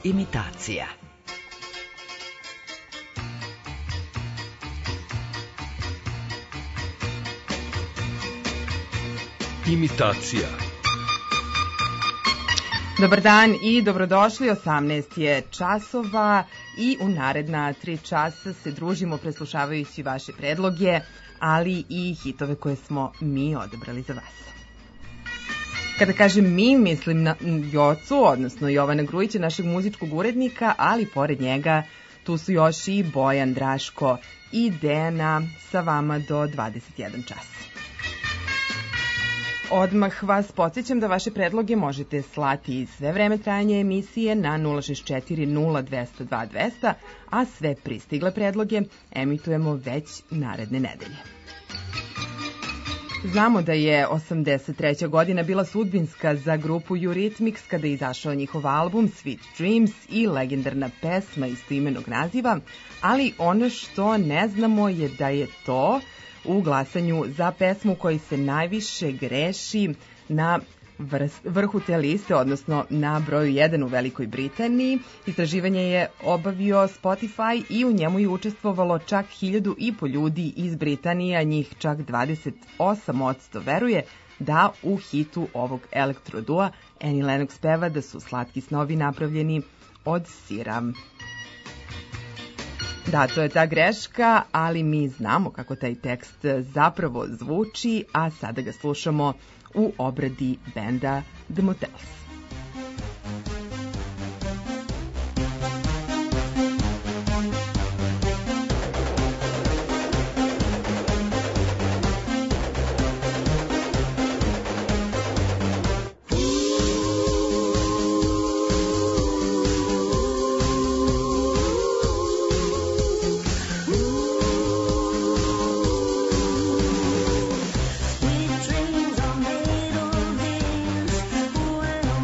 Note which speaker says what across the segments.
Speaker 1: Imitacija.
Speaker 2: Imitacija.
Speaker 3: Dobar dan i dobrodošli, 18 je časova i u naredna 3 časa se družimo preslušavajući vaše predloge, ali i hitove koje smo mi odabrali za vas. Kada kažem mi, mislim na Jocu, odnosno Jovana Grujića, našeg muzičkog urednika, ali pored njega tu su još i Bojan, Draško i Dejana sa vama do 21 čas. Odmah vas podsjećam da vaše predloge možete slati i sve vreme trajanja emisije na 064 0200 2200, a sve pristigle predloge emitujemo već naredne nedelje. Znamo da je 83. godina bila sudbinska za grupu Eurythmics kada je izašao njihov album Sweet Dreams i legendarna pesma istoimenog naziva, ali ono što ne znamo je da je to u glasanju za pesmu koji se najviše greši na vrhu te liste, odnosno na broju 1 u Velikoj Britaniji. Istraživanje je obavio Spotify i u njemu je učestvovalo čak 1.500 ljudi iz Britanije, a njih čak 28% veruje da u hitu ovog elektrodua Annie Lennox peva da su slatki snovi napravljeni od sira. Da, to je ta greška, ali mi znamo kako taj tekst zapravo zvuči, a sada ga slušamo u obradi benda The Motels.
Speaker 4: Sweet dreams are made of these.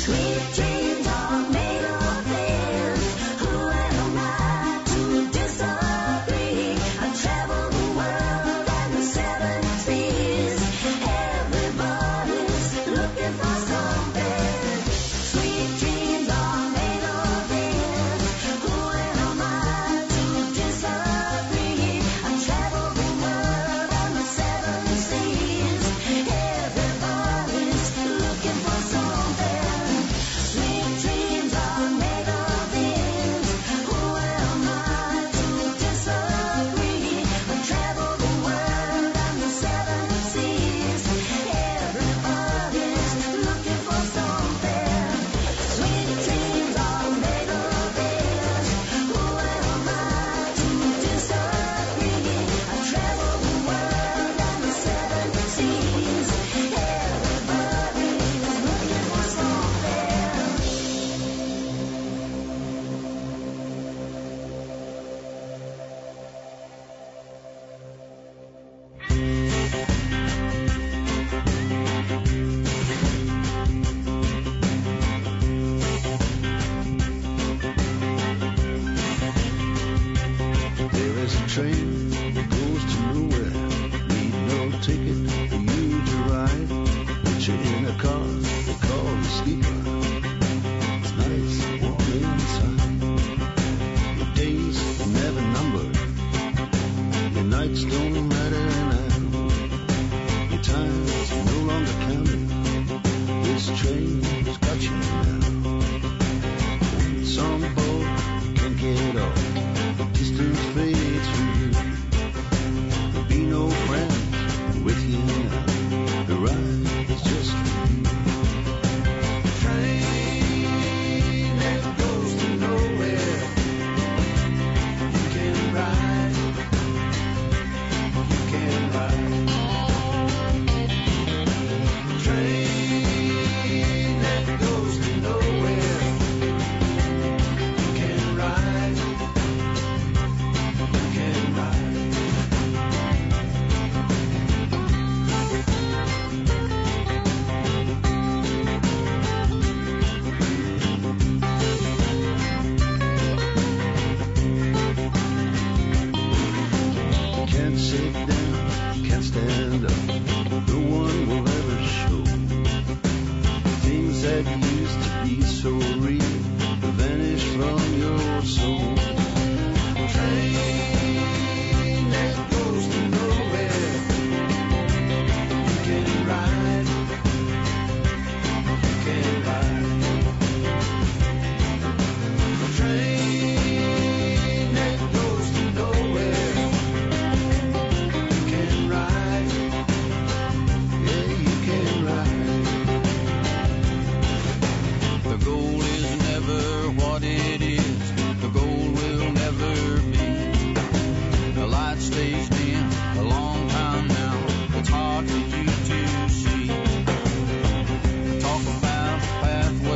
Speaker 1: pathway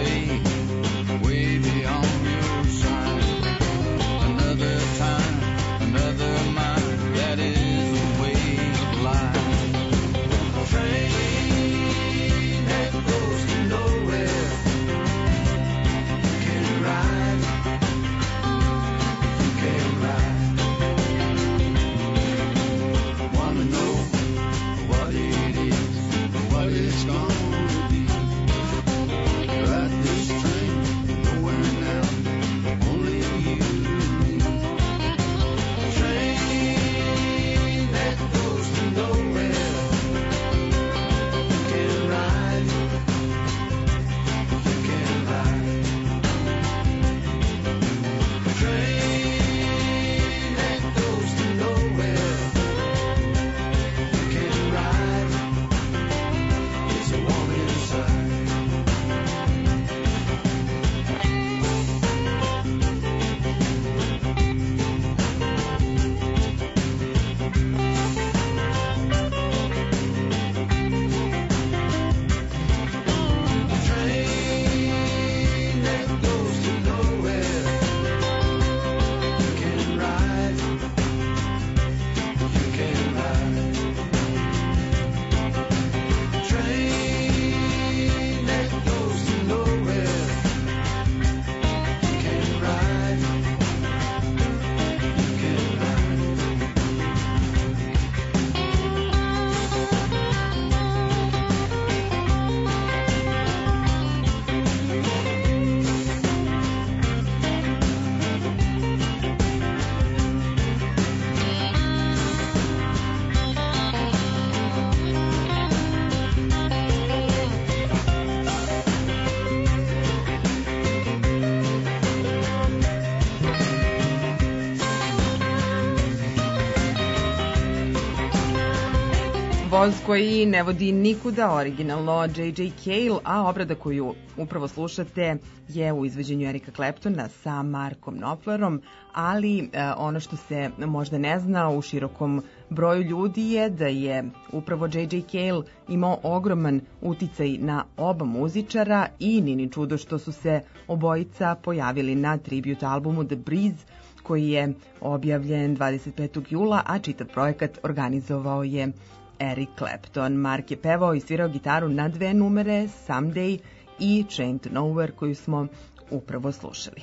Speaker 3: voz koji ne vodi nikuda, originalno J.J. Cale, a obrada koju upravo slušate je u izvođenju Erika Claptona sa Markom Knopflerom, ali ono što se možda ne zna u širokom broju ljudi je da je upravo J.J. Cale imao ogroman uticaj na oba muzičara i nije ni čudo što su se obojica pojavili na tribute albumu The Breeze, koji je objavljen 25. jula, a čitav projekat organizovao je Eric Clapton. Mark je pevao i svirao gitaru na dve numere, Someday i Chained to Nowhere, koju smo upravo slušali.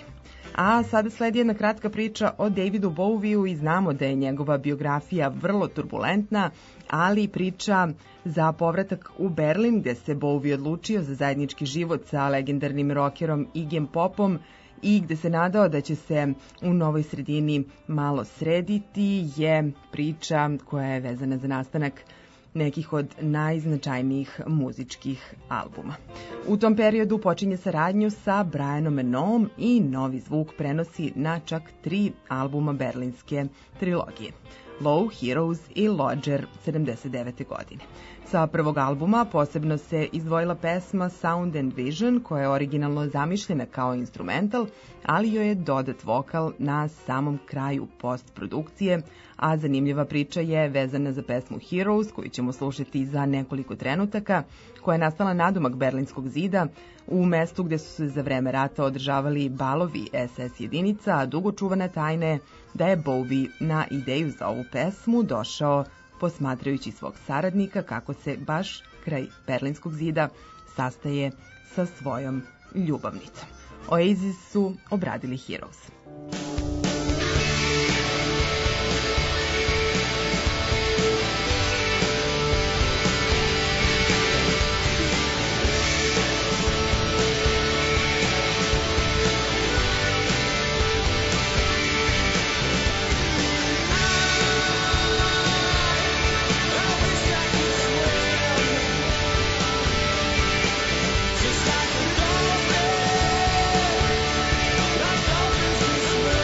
Speaker 3: A sada sledi jedna kratka priča o Davidu Bowieu i znamo da je njegova biografija vrlo turbulentna, ali priča za povratak u Berlin, gde se Bowie odlučio za zajednički život sa legendarnim rockerom Iggyjem Popom i gde se nadao da će se u novoj sredini malo srediti, je priča koja je vezana za nastanak nekih od najznačajnijih muzičkih albuma. U tom periodu počinje saradnju sa Brianom Enoom i novi zvuk prenosi na čak 3 albuma berlinske trilogije: Low, Heroes i Lodger 79. godine. Sa prvog albuma posebno se izdvojila pesma Sound and Vision, koja je originalno zamišljena kao instrumental, ali joj je dodat vokal na samom kraju postprodukcije, a zanimljiva priča je vezana za pesmu Heroes, koju ćemo slušati za nekoliko trenutaka, koja je nastala nadomak Berlinskog zida, u mestu gde su se za vreme rata održavali balovi SS jedinica, a dugo čuvana tajna je da je Bowie na ideju za ovu pesmu došao posmatrajući svog saradnika kako se baš kraj Berlinskog zida sastaje sa svojom ljubavnicom. Oasis su obradili Heroes.
Speaker 1: Just like a dolphin, like dolphins can swim.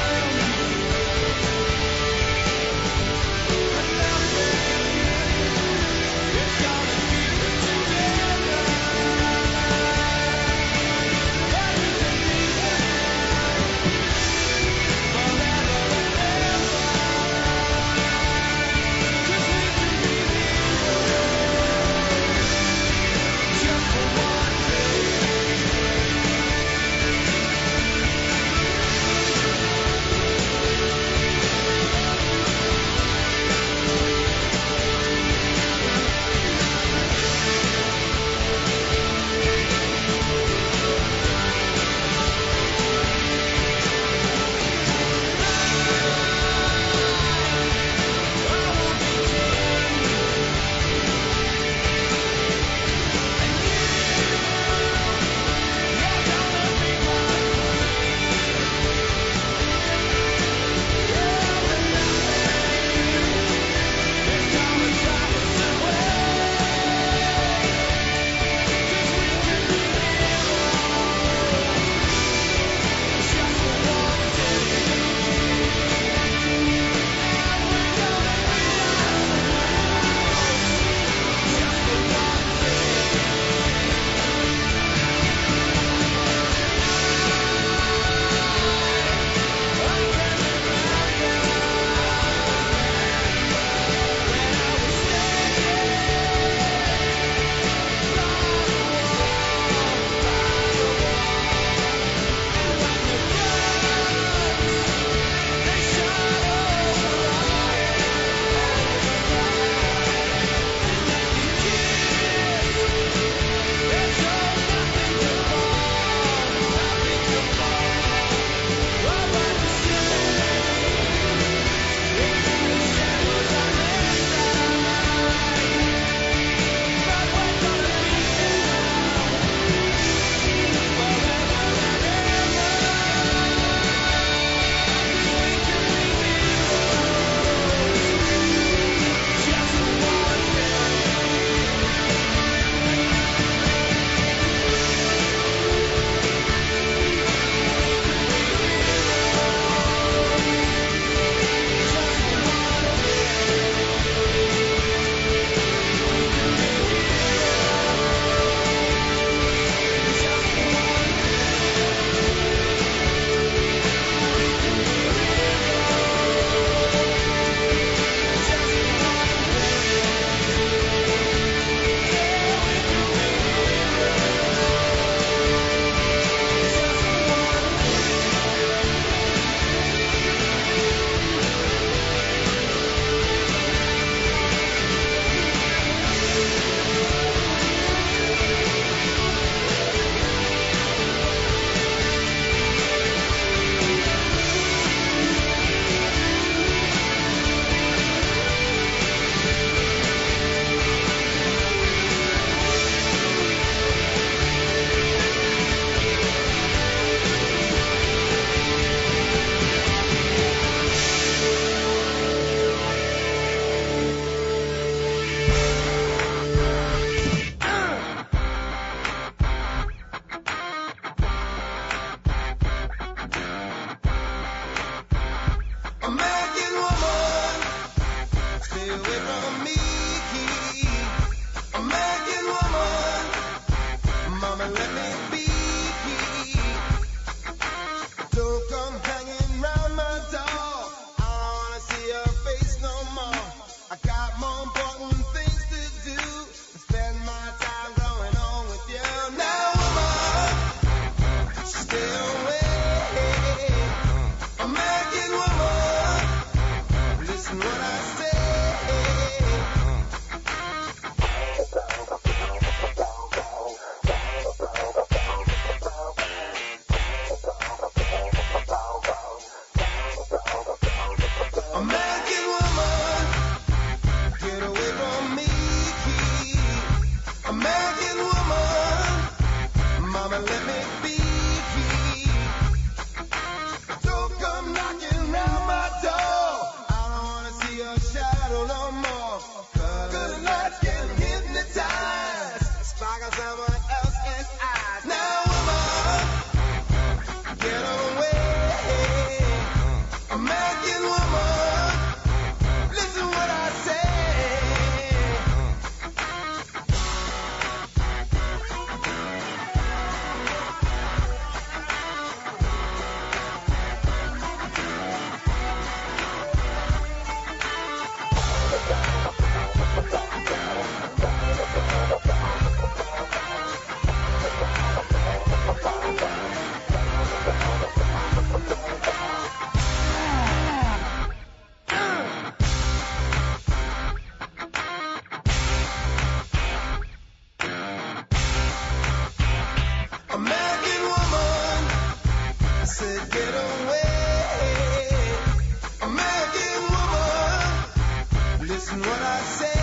Speaker 1: what I say.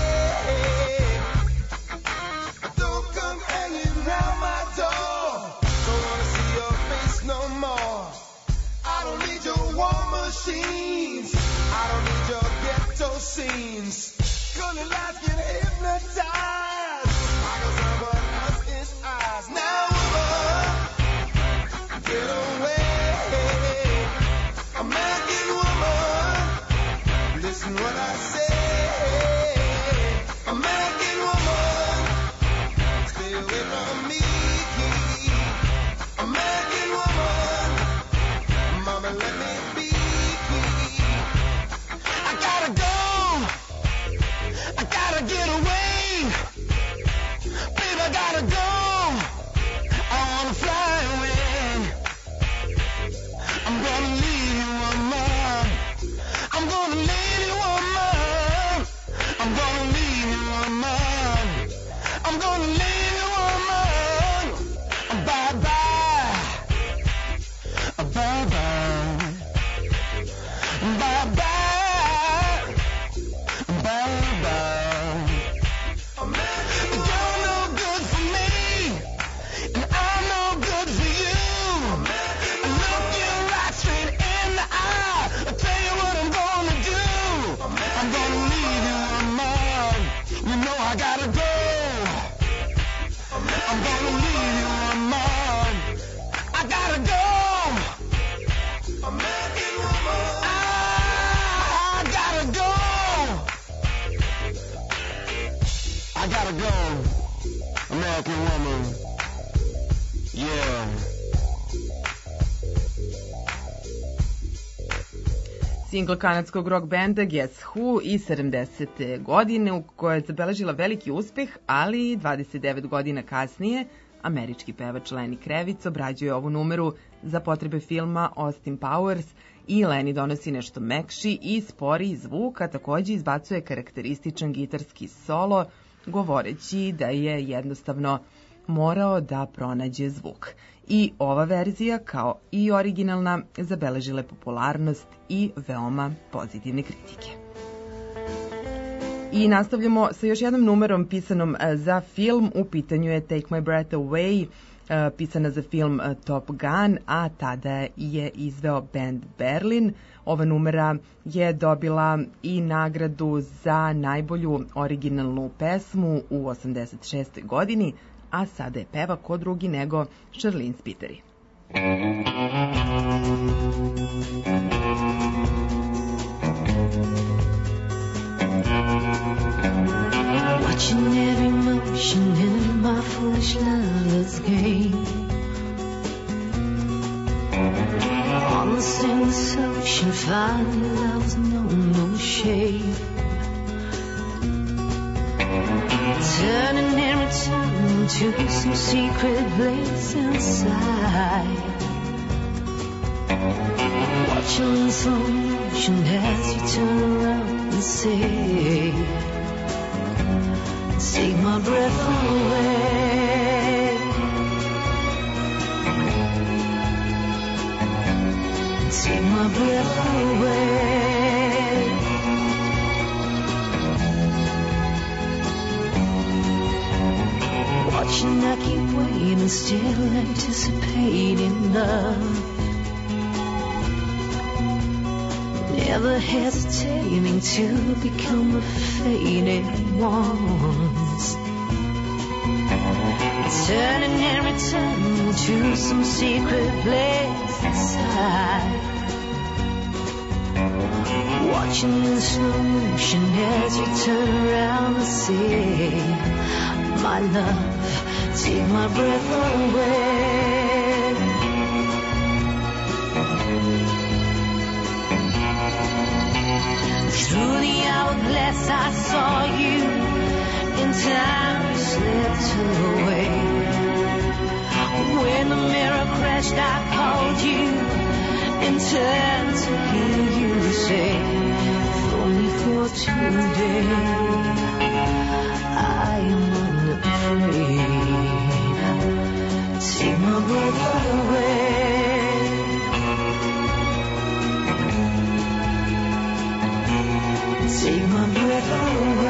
Speaker 1: Don't come hanging round my door. Don't wanna see your face no more. I don't need your war machines. I don't need your ghetto scenes. Gonna lies get hypnotized. I got someone else's eyes. Now woman, get away. American woman, listen what I say. American woman, stay away from me. American woman, mama let me be. I gotta go, I gotta get away. Babe, I gotta go, I wanna fly away. I'm gonna leave you, woman. I'm gonna leave you, woman. I'm gonna leave you, woman. I'm gonna leave you, woman. Bye-bye. Bye-bye. Bye-bye. Bye-bye. You're no good for me, and I'm no good for you. Look you right straight in the eye. I'll tell you what I'm gonna do. I'm gonna leave you, woman. You know I gotta go. I'm gonna leave you, woman. I gotta go. American woman. I gotta go. I gotta go. American woman. Yeah.
Speaker 3: Singl kanadskog rock benda Guess Who iz 70. godine u kojoj je zabeležila veliki uspeh, ali 29 godina kasnije američki pevač Lenny Kravitz obrađuje ovu numeru za potrebe filma Austin Powers i Lenny donosi nešto mekši i sporiji zvuk, a takođe izbacuje karakterističan gitarski solo, govoreći da je jednostavno morao da pronađe zvuk. I ova verzija, kao i originalna, zabeležile popularnost i veoma pozitivne kritike. I nastavljamo sa još jednom numerom pisanom za film. U pitanju je Take My Breath Away, pisana za film Top Gun, a tada je izveo band Berlin. Ova numera je dobila i nagradu za najbolju originalnu pesmu u 86. godini, a sada je peva ko drugi nego Charlene Spiteri.
Speaker 4: Watching every motion in my foolish lover's game. On the same ocean, finding love's no shame. Turning and returning to some secret place inside. Watching in slow motion as you turn around and say, take my breath away. Take my breath away. Watching, I keep waiting, still anticipating love. Never hesitating to become the faded ones. Turning and returning to some secret place inside. Watching in slow motion as you turn around and say, my love, take my breath away. Through the hourglass I saw you, in time you slipped away. When the mirror crashed I called you, and turned to hear you say, if only for today, I am unafraid. Take my breath away. Take my breath away.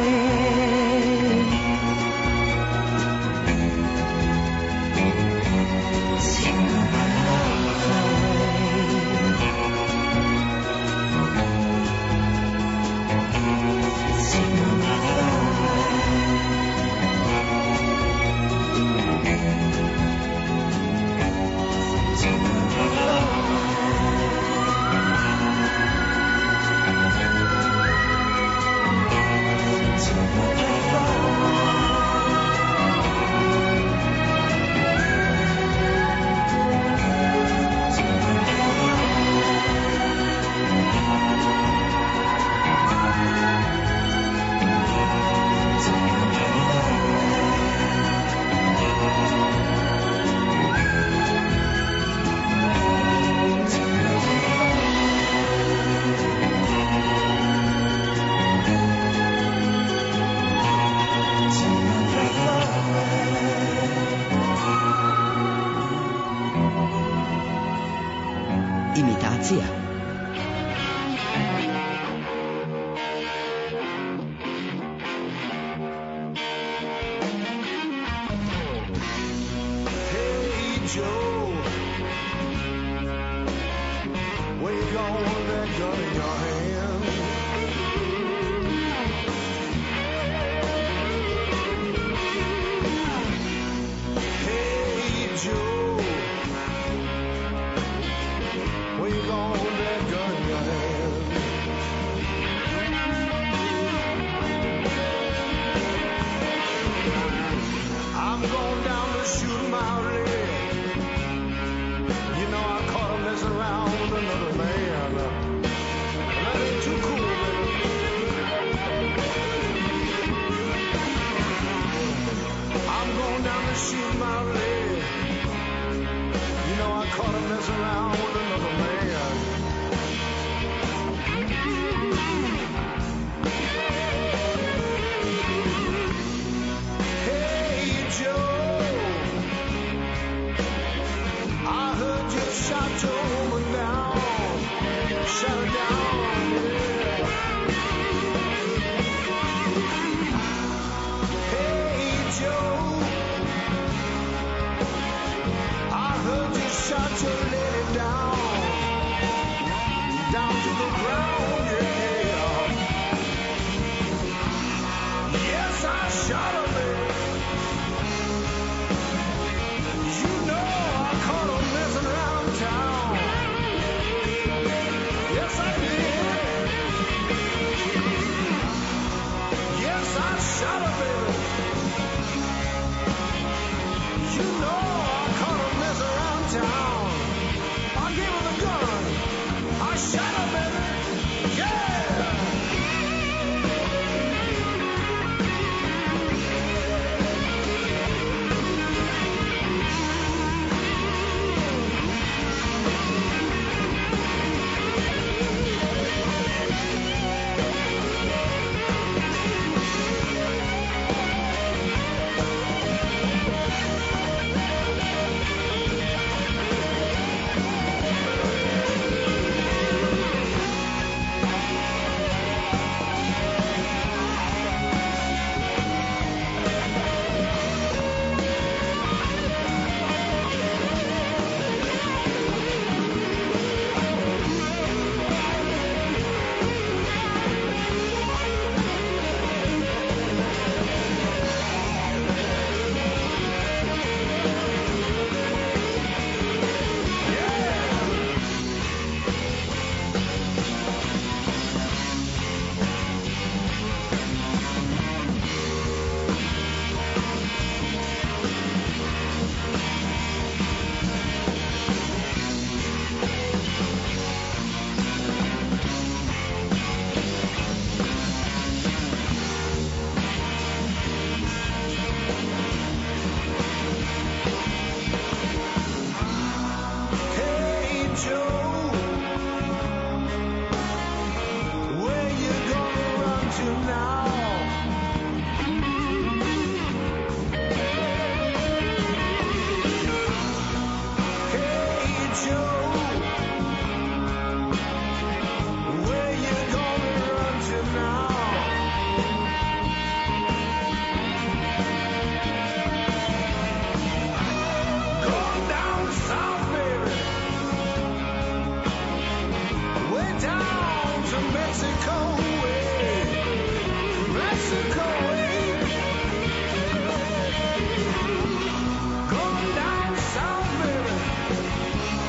Speaker 5: Imitacija.
Speaker 1: Hey Joe, where you going with that gun in your hand? Hey Joe, where you going with that gun in your hand? I'm going down to shoot my leg. You know I caught him messing around with another man. That ain't too cool, baby. I'm going down to shoot my leg. You know I caught him messing around with another man. Hey Joe, I heard you shot your woman down, shut her down, yeah. Hey Joe, I heard you shot your lady down, down to the ground, yeah. Yes, I shot her, baby. You know I caught her messing around town. Yes, I did. Yes, I shot her, baby. You know I caught her messing around town. I gave her the gun. I shot her, baby. Yeah. Hey Joe, where you gonna run to now? Hey Joe, where you gonna run to now? Going down south, baby. Way down to Mexico way. Mexico way. Going down south, baby.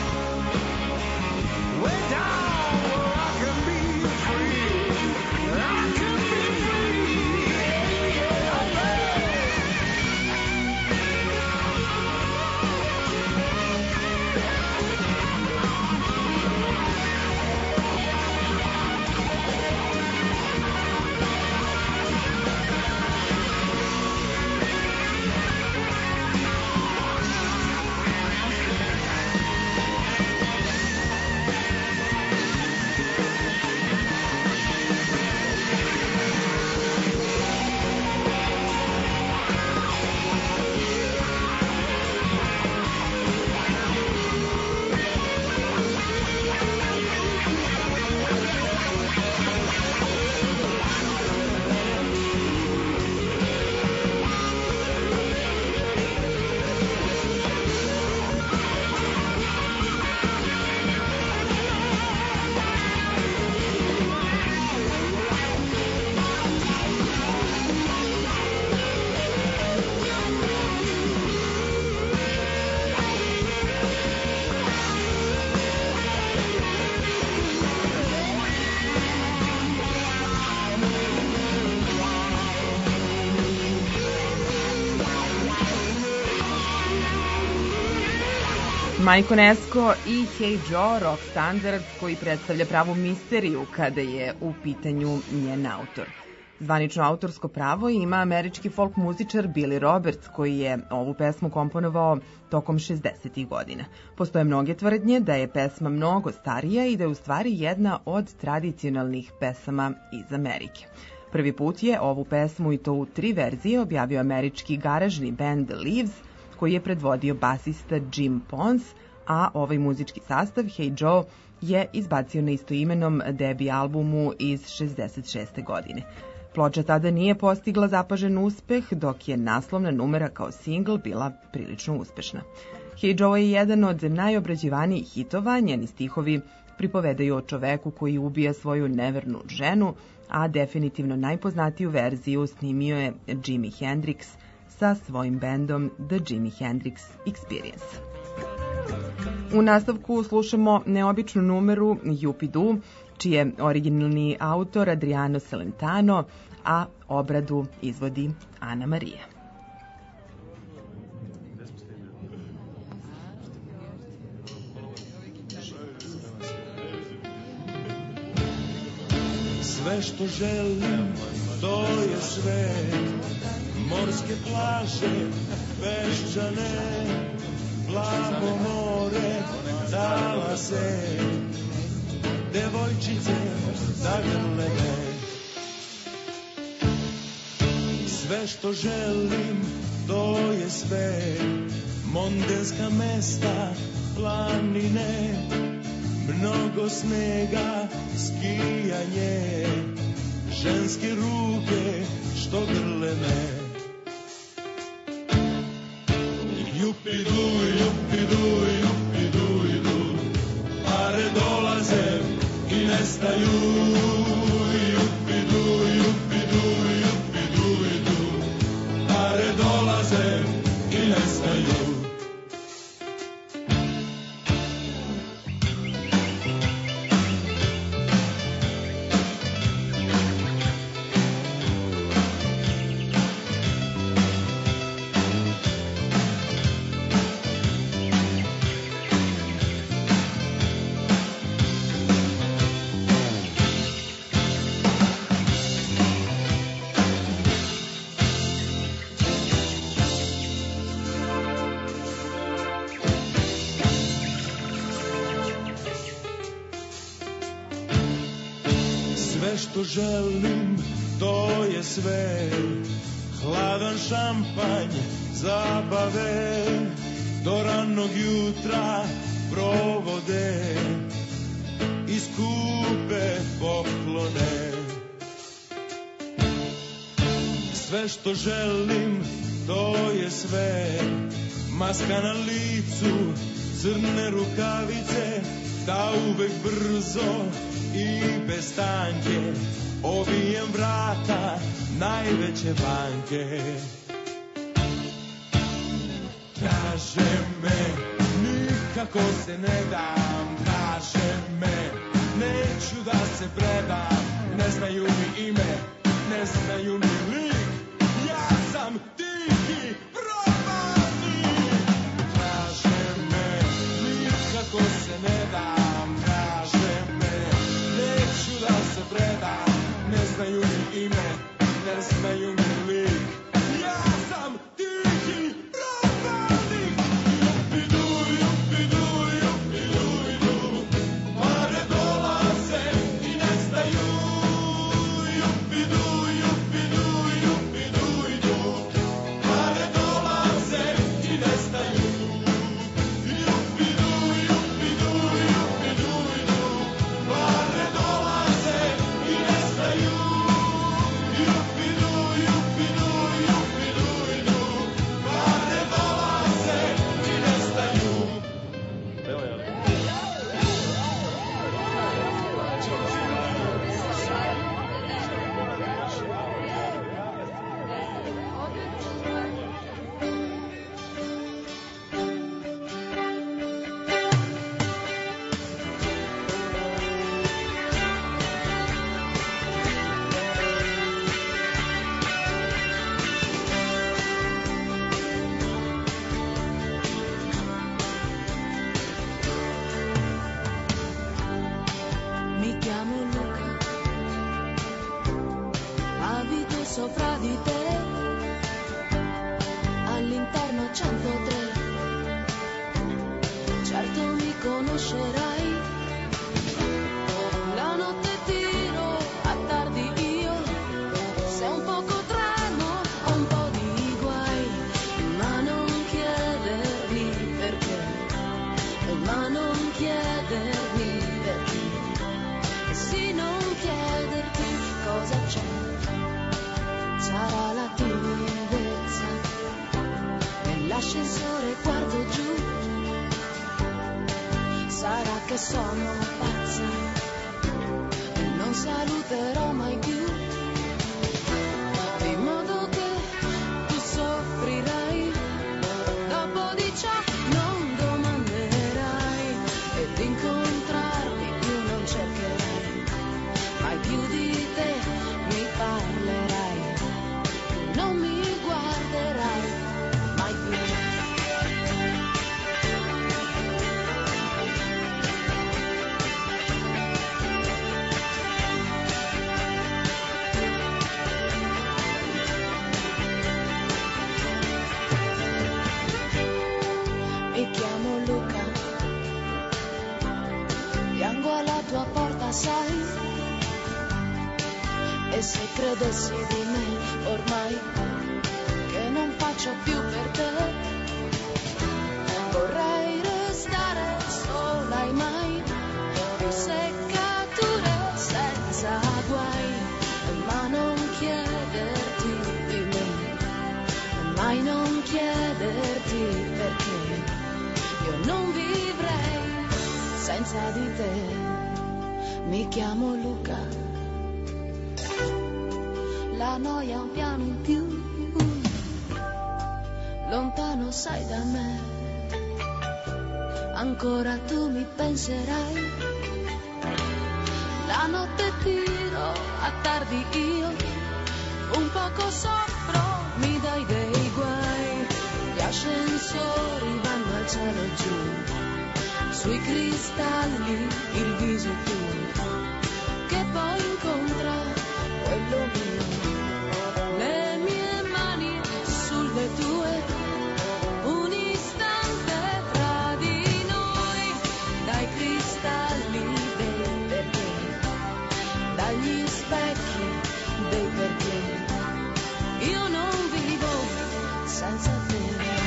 Speaker 3: Majko Nesko i Hey Joe, rock standard koji predstavlja pravu misteriju kada je u pitanju njen autor. Zvanično autorsko pravo ima američki folk muzičar Billy Roberts, koji je ovu pesmu komponovao tokom 60. godina. Postoje mnoge tvrdnje da je pesma mnogo starija i da je u stvari jedna od tradicionalnih pesama iz Amerike. Prvi put je ovu pesmu, i to u 3 verzije, objavio američki garažni band The Leaves, koji je predvodio basista Jim Pons, a ovaj muzički sastav, Hey Joe, je izbacio na istoimenom debi albumu iz 66. godine. Ploča tada nije postigla zapažen uspeh, dok je naslovna numera kao singl bila prilično uspešna. Hey Joe je jedan od najobrađivanijih hitova, njeni stihovi pripovedaju o čoveku koji ubija svoju nevernu ženu, a definitivno najpoznatiju verziju snimio je Jimi Hendrix sa svojim bendom The Jimi Hendrix Experience. U nastavku slušamo neobičnu numeru Jupidu, čiji je originalni autor Adriano Celentano, a obradu izvodi Ana Marija.
Speaker 5: Sve što želim, to je sve. Morske plaže, peščane, plavo more, talase, devojčice zagrlene. Sve što želim, to je sve. Mondenska mesta, planine, mnogo snega, skijanje, ženske ruke što grle me. Jupidu, jupidu, jupidu, idu, pare dolaze i nestaju. Jupidu, jupidu, jupidu, idu, pare dolaze i nestaju. Što želim, to je sve. Hladan šampanj, zabave, do ranog jutra provode i skupe poklone. Sve što želim, to je sve. Maska na licu, crne rukavice, da uvek brzo i bez tanke obijem vrata najveće banke. Traže me, nikako se ne dam. Traže me, neću da se predam. Ne znaju mi ime, ne znaju mi lik. Ja sam tihi propadnik. Traže me, nikako se ne dam. Ne znaju mi ime, ne znaju mi lik. Ja sam tihi propadnik. Jupidu, jupidu, jupidu, idu, pare dolaze i nestaju. Jupidu, jupidu, jupidu, idu, pare dolaze i nestaju. Jupidu, jupidu, jupidu, idu, pare dolaze i nestaju. Jupidu, jupidu,
Speaker 4: conoscerai. La notte tiro a tardi io, se un poco tremo ho un po' di guai, ma non chiedermi perché, ma non chiedermi perché, sì non chiederti cosa c'è, sarà la timidezza, nell'ascensore guardo giù, sarà che sono pazza e non saluterò mai più, di modo che tu soffrirai, dopo di ciò non domanderai ed incontrarmi più non cercherai, mai più di te mi parlerai, non mi guarderai mai più. Mi chiamo Luca, piango alla tua porta, sai, e se credessi di me ormai che non faccio più per te, vorrei restare sola e mai più seccature senza guai, ma non chiederti di me, mai non chiederti perché io non vivrei senza di te. Mi chiamo Luca, la noia è un piano in più, lontano sai da me, ancora tu mi penserai, la notte tiro a tardi io, un poco soffro, mi dai dei guai, gli ascensori vanno al cielo giù, sui cristalli il viso tuo, che poi incontra quello mio, le mie mani sulle tue, un istante tra di noi, dai cristalli dei perché, dagli specchi dei perché, io non vivo senza te.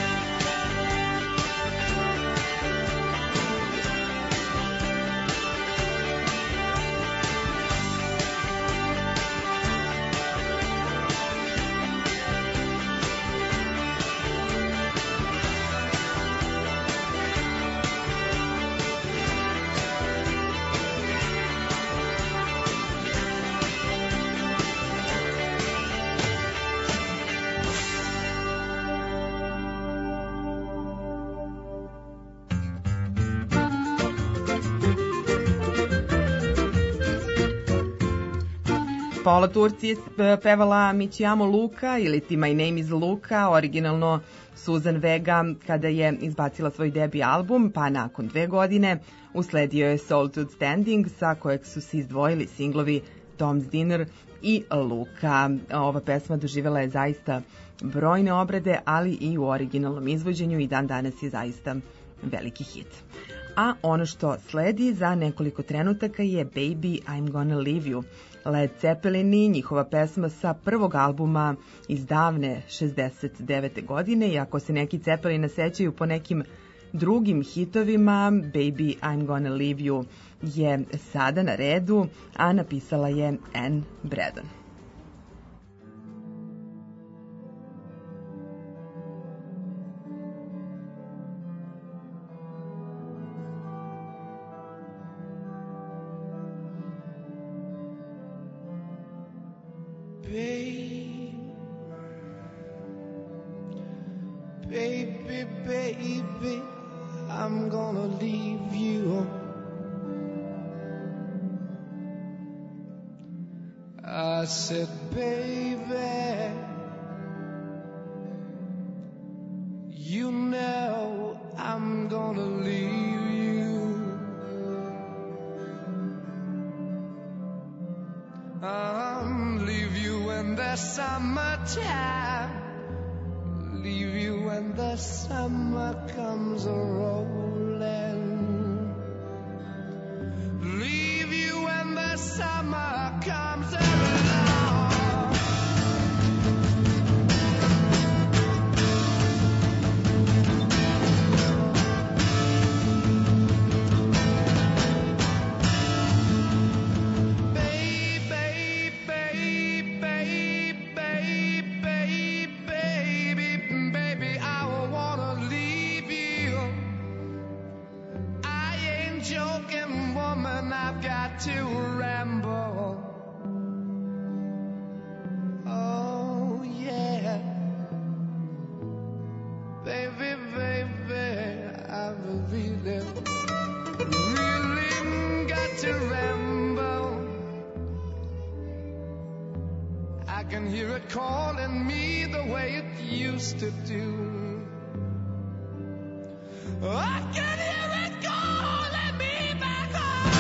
Speaker 3: Paola Turci je pevala Mi chiamo Luka ili Ti My Name is Luka, originalno Suzan Vega kada je izbacila svoj debi album, pa nakon 2 godine usledio je Soul to Standing sa kojeg su se izdvojili singlovi Tom's Dinner i Luka. Ova pesma doživjela je zaista brojne obrade, ali i u originalnom izvođenju i dan danas je zaista veliki hit. A ono što sledi za nekoliko trenutaka je Baby I'm Gonna Leave You. Led Zeppelin i njihova pesma sa prvog albuma iz davne 69. godine, i ako se neki Zeppelina sećaju po nekim drugim hitovima, Baby I'm Gonna Leave You je sada na redu, a napisala je Anne Braddon.
Speaker 1: Baby, baby, I'm gonna leave you. I said, baby, you know I'm gonna leave you. Leave you in the summertime, leave you when the summer comes a-rolling. comes along. Baby, I wanna leave you. I ain't joking, woman, I've got to ramble. Oh, yeah. Baby, I've really got to ramble. I can hear it calling me the way it used to do. I can hear it calling me back home.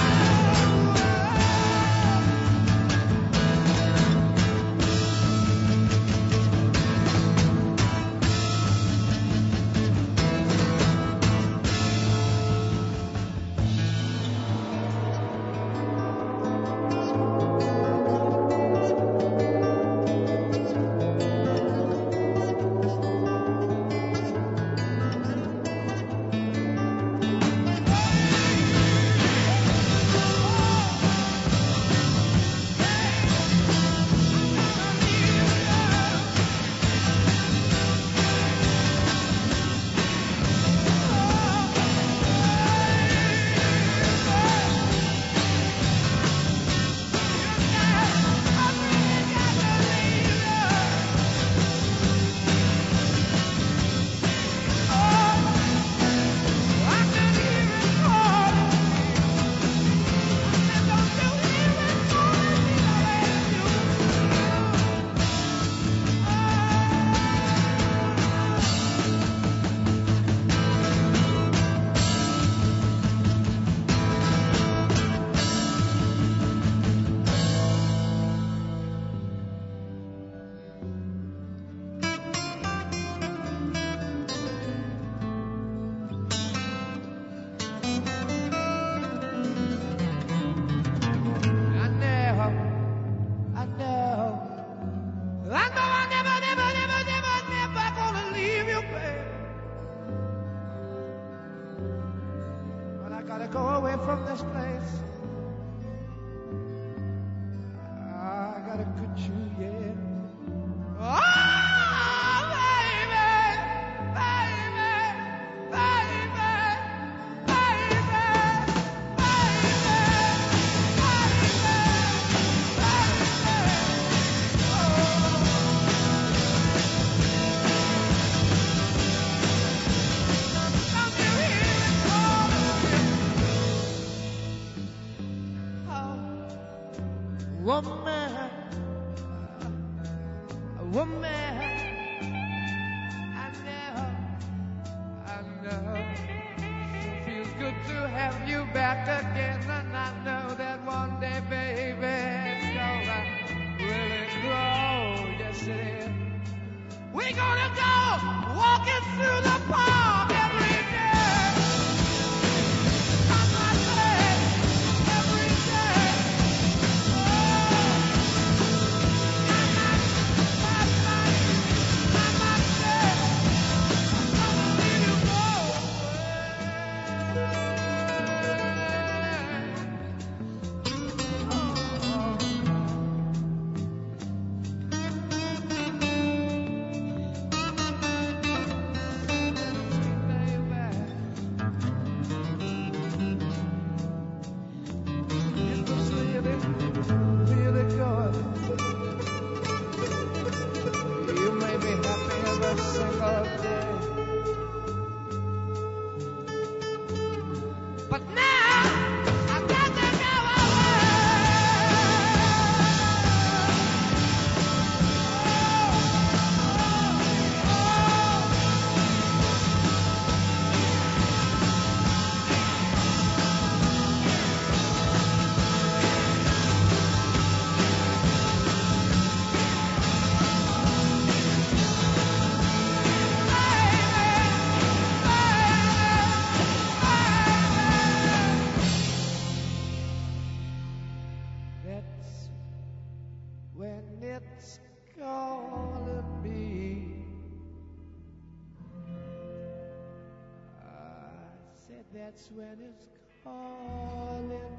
Speaker 1: It's when it's calling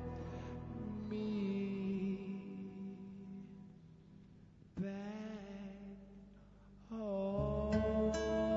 Speaker 1: me back home.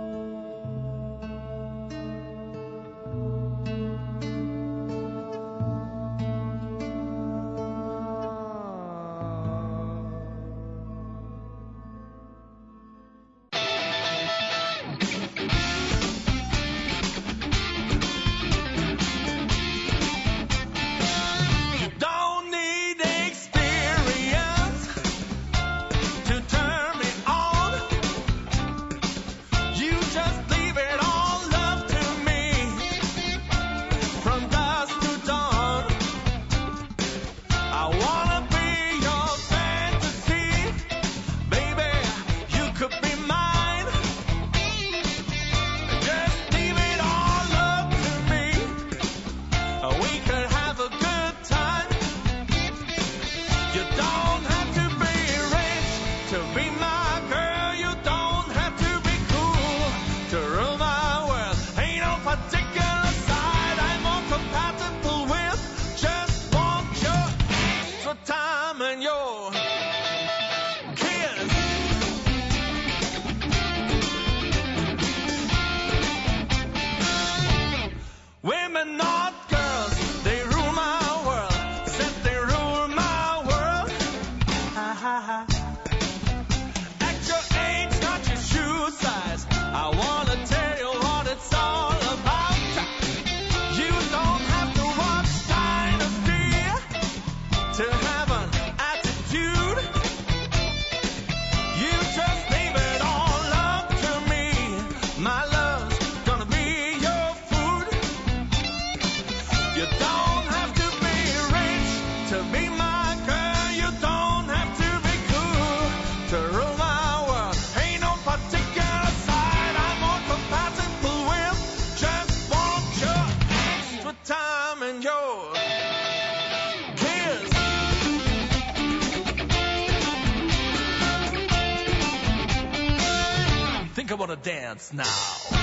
Speaker 6: I wanna dance now.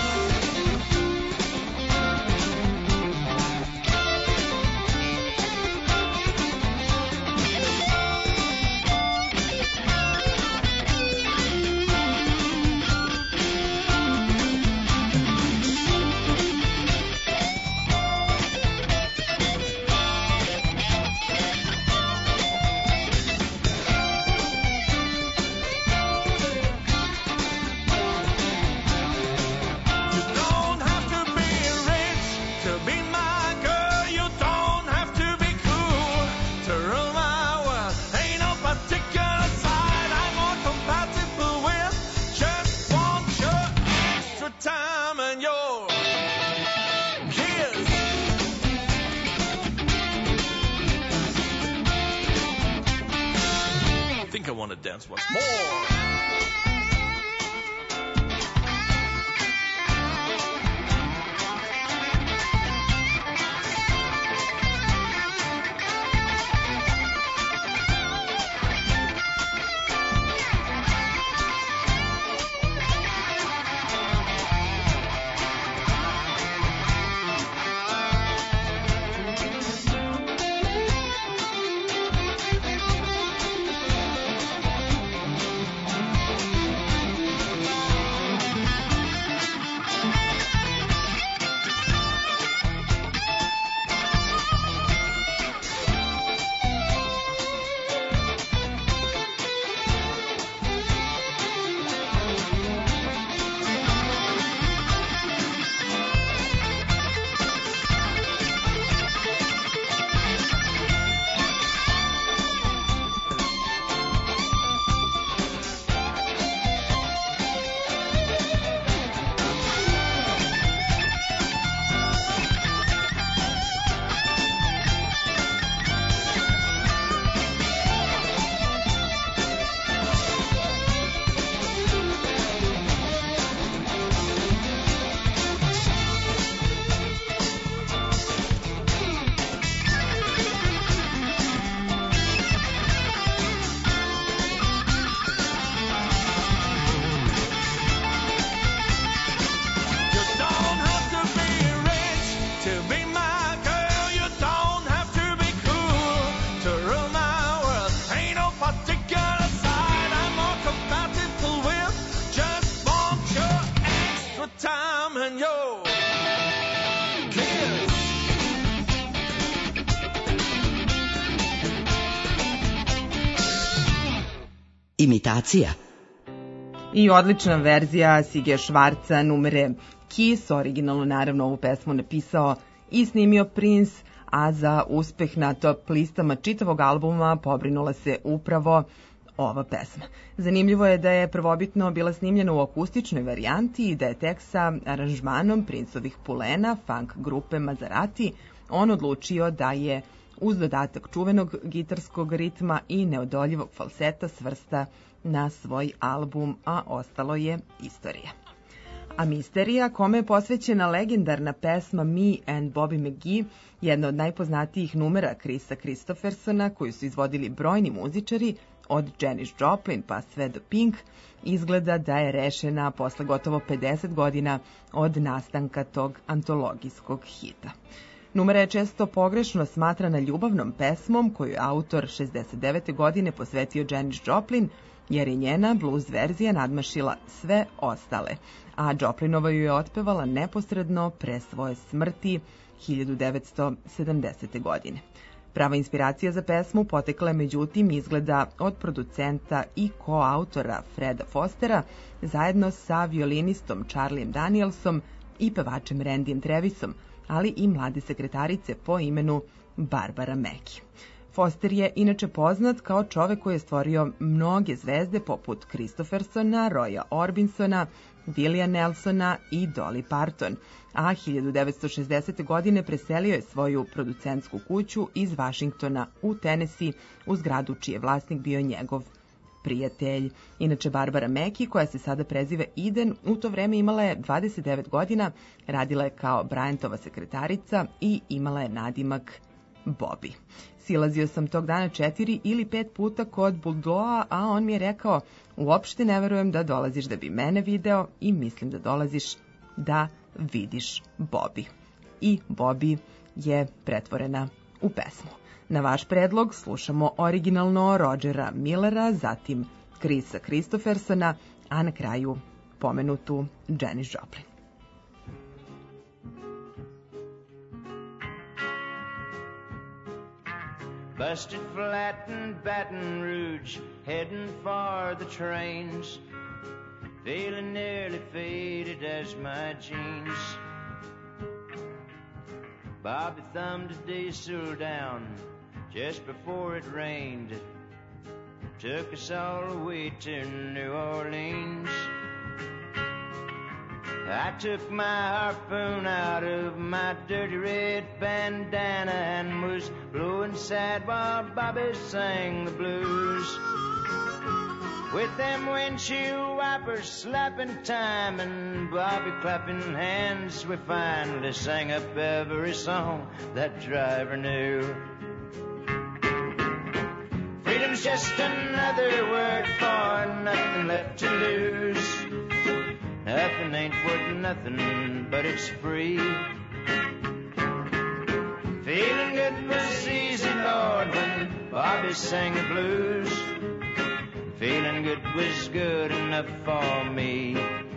Speaker 6: I want to dance once more.
Speaker 7: Imitacija.
Speaker 3: I odlična verzija Sige Švarca numere Kiss, originalno naravno ovu pesmu napisao i snimio Prince, a za uspeh na top listama čitavog albuma pobrinula se upravo ova pesma. Zanimljivo je da je prvobitno bila snimljena u akustičnoj varijanti i da je tek sa aranžmanom Princovih pulena, funk grupe Mazarati, on odlučio da je uz dodatak čuvenog gitarskog ritma i neodoljivog falseta svrsta na svoj album, a ostalo je istorija. A Misterija, kome je posvećena legendarna pesma Me and Bobby McGee, jedna od najpoznatijih numera Chrisa Christophersona, koju su izvodili brojni muzičari, od Janis Joplin pa sve do Pink, izgleda da je rešena posle gotovo 50 godina od nastanka tog antologijskog hita. Numera je često pogrešno smatrana ljubavnom pesmom koju je autor 69. godine posvetio Janis Joplin, jer je njena blues verzija nadmašila sve ostale, a Joplinova ju je otpevala neposredno pre svoje smrti 1970. godine. Prava inspiracija za pesmu potekla je međutim izgleda od producenta i koautora Freda Fostera zajedno sa violinistom Charliem Danielsom i pevačem Randyjem Trevisom, ali i mlade sekretarice po imenu Barbara Mackey. Foster je inače poznat kao čovek koji je stvorio mnoge zvezde poput Christophersona, Roya Orbinsona, Willia Nelsona i Dolly Parton, a 1960. godine preselio je svoju producentsku kuću iz Vašingtona u Tennessee u zgradu čiji je vlasnik bio njegov prijatelj. Inače, Barbara Mackey, koja se sada preziva Eden, u to vreme imala je 29 godina, radila je kao Bryantova sekretarica i imala je nadimak Bobby. Silazio sam tog dana 4 ili 5 puta kod Buldoa, a on mi je rekao, uopšte ne verujem da dolaziš da bi mene video i mislim da dolaziš da vidiš Bobby. I Bobby je pretvorena u pesmu. Na vaš predlog slušamo originalno Rodgera Millera, zatim Chrisa Christophersona, a na kraju pomenutu Janis Joplin.
Speaker 8: Busted flat in Baton Rouge, heading for the trains, feeling nearly faded as my jeans. Bobby thumbed a diesel down just before it rained, took us all the way to New Orleans. I took my harpoon out of my dirty red bandana and was blowing sad while Bobby sang the blues. With them windshield wipers slapping time and Bobby clapping hands, we finally sang up every song that driver knew. Freedom's just another word for nothing left to lose. Nothing ain't worth nothing, but it's free. Feeling good was easy, Lord, when Bobby sang the blues. Feeling good was good enough for me.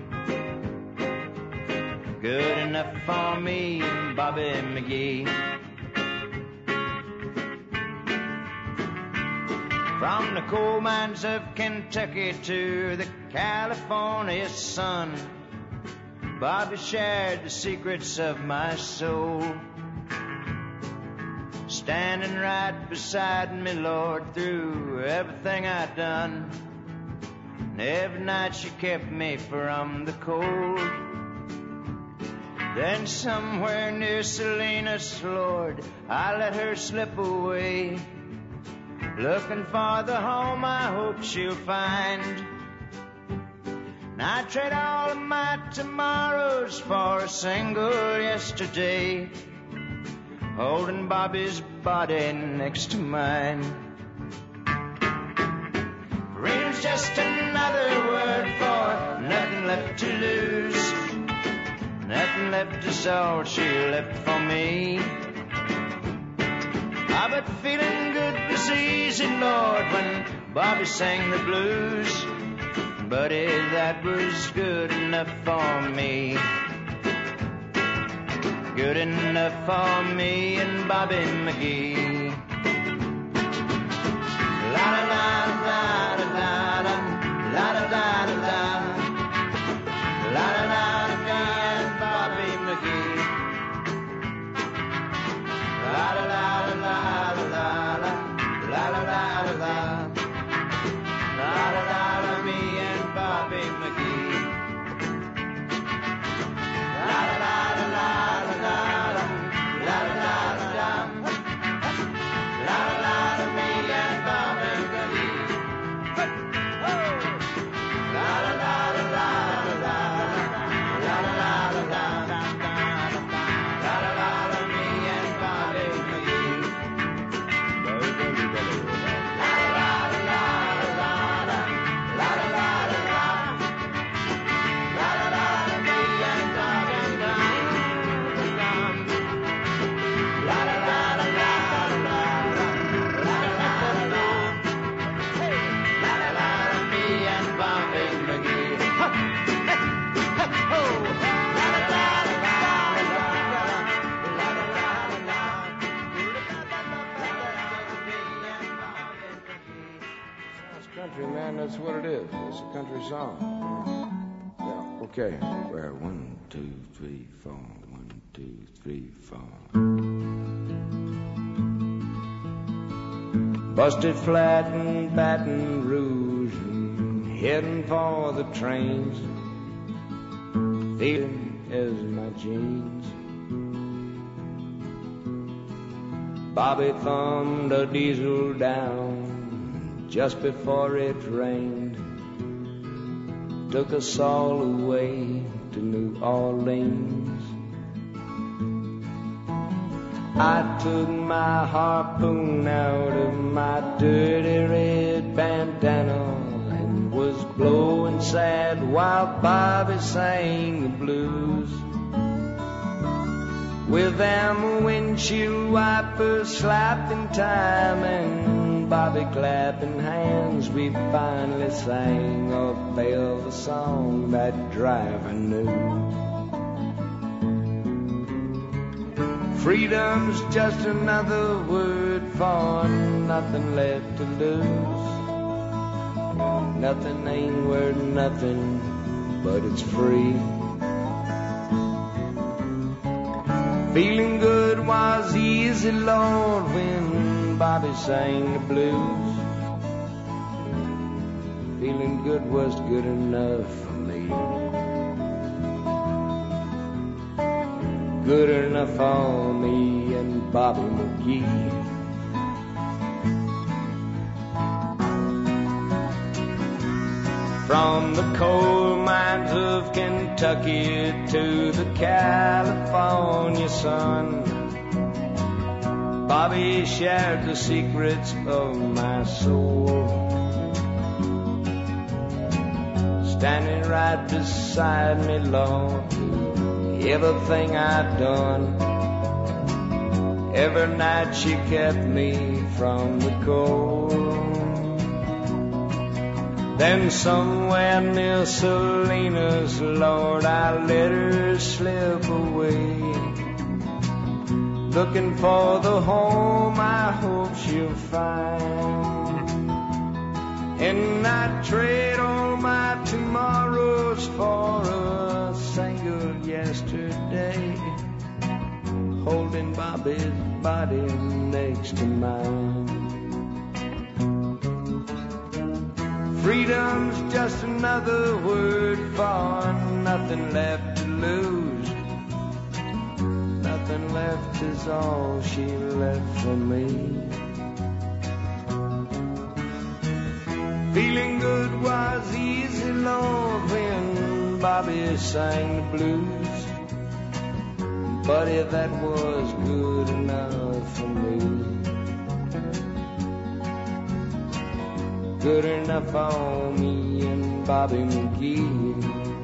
Speaker 8: Good enough for me and Bobby McGee. From the coal mines of Kentucky to the California sun, Bobby shared the secrets of my soul. Standing right beside me, Lord, through everything I'd done. And every night she kept me from the cold. Then somewhere near Salinas, Lord, I let her slip away, looking for the home I hope she'll find. And I'd trade all of my tomorrows for a single yesterday, holding Bobby's body next to mine. Freedom's just another word for nothing left to lose. Nothing left is all she left for me. Ah, but feeling good was easy, Lord, when Bobby sang the blues. Buddy, that was good enough for me. Good enough for me and Bobby McGee. La la la la la la la.
Speaker 7: country, man. That's what it is. It's a country song. Yeah, okay. Well, 1, 2, 3, 4. 1, 2, 3, 4. Busted flat in Baton Rouge and heading for the trains. Feeling as my jeans. Bobby thumbed a diesel down just before it rained. Took us all away to New Orleans. I took my harpoon out of my dirty red bandana and was blowing sad while Bobby sang the blues. With them windshield wipers slapping time and Bobby clapping hands, we finally sang a Belva song that driver knew. Freedom's just another word for nothing left to lose. Nothing ain't worth nothing, but it's free. Feeling good was easy, Lord, when Bobby sang the blues. Feeling good was good enough for me. Good enough for me and Bobby McGee. From the coal mines of Kentucky to the California sun, Bobby shared the secrets of my soul. Standing right beside me, Lord, everything I'd done. Every night she kept me from the cold. Then somewhere near Salinas, Lord, I let her slip away, looking for the home I hope she'll find. And I'd trade all my tomorrows for a single yesterday, holding Bobby's body next to mine. Freedom's just another word for nothing left to lose. Nothing left is all she left for me. Feeling good was easy, Lord, when Bobby sang the blues. Buddy, that was good enough for me. Good enough for me and Bobby McGee.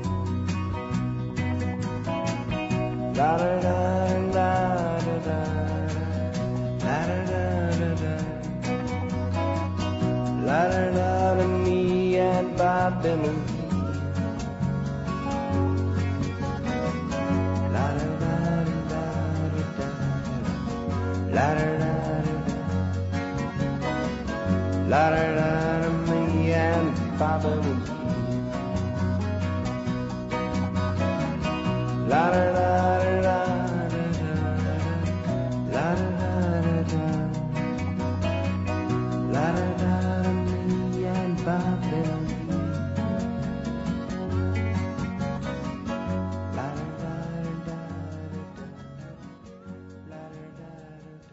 Speaker 7: La da da da da da da da da da la da da da me and Bobby McGee. La da da da da da la da da la da da me and Bobby McGee. La da da da da da la da da da la da da me and Bobby McGee. La da da da la da da da.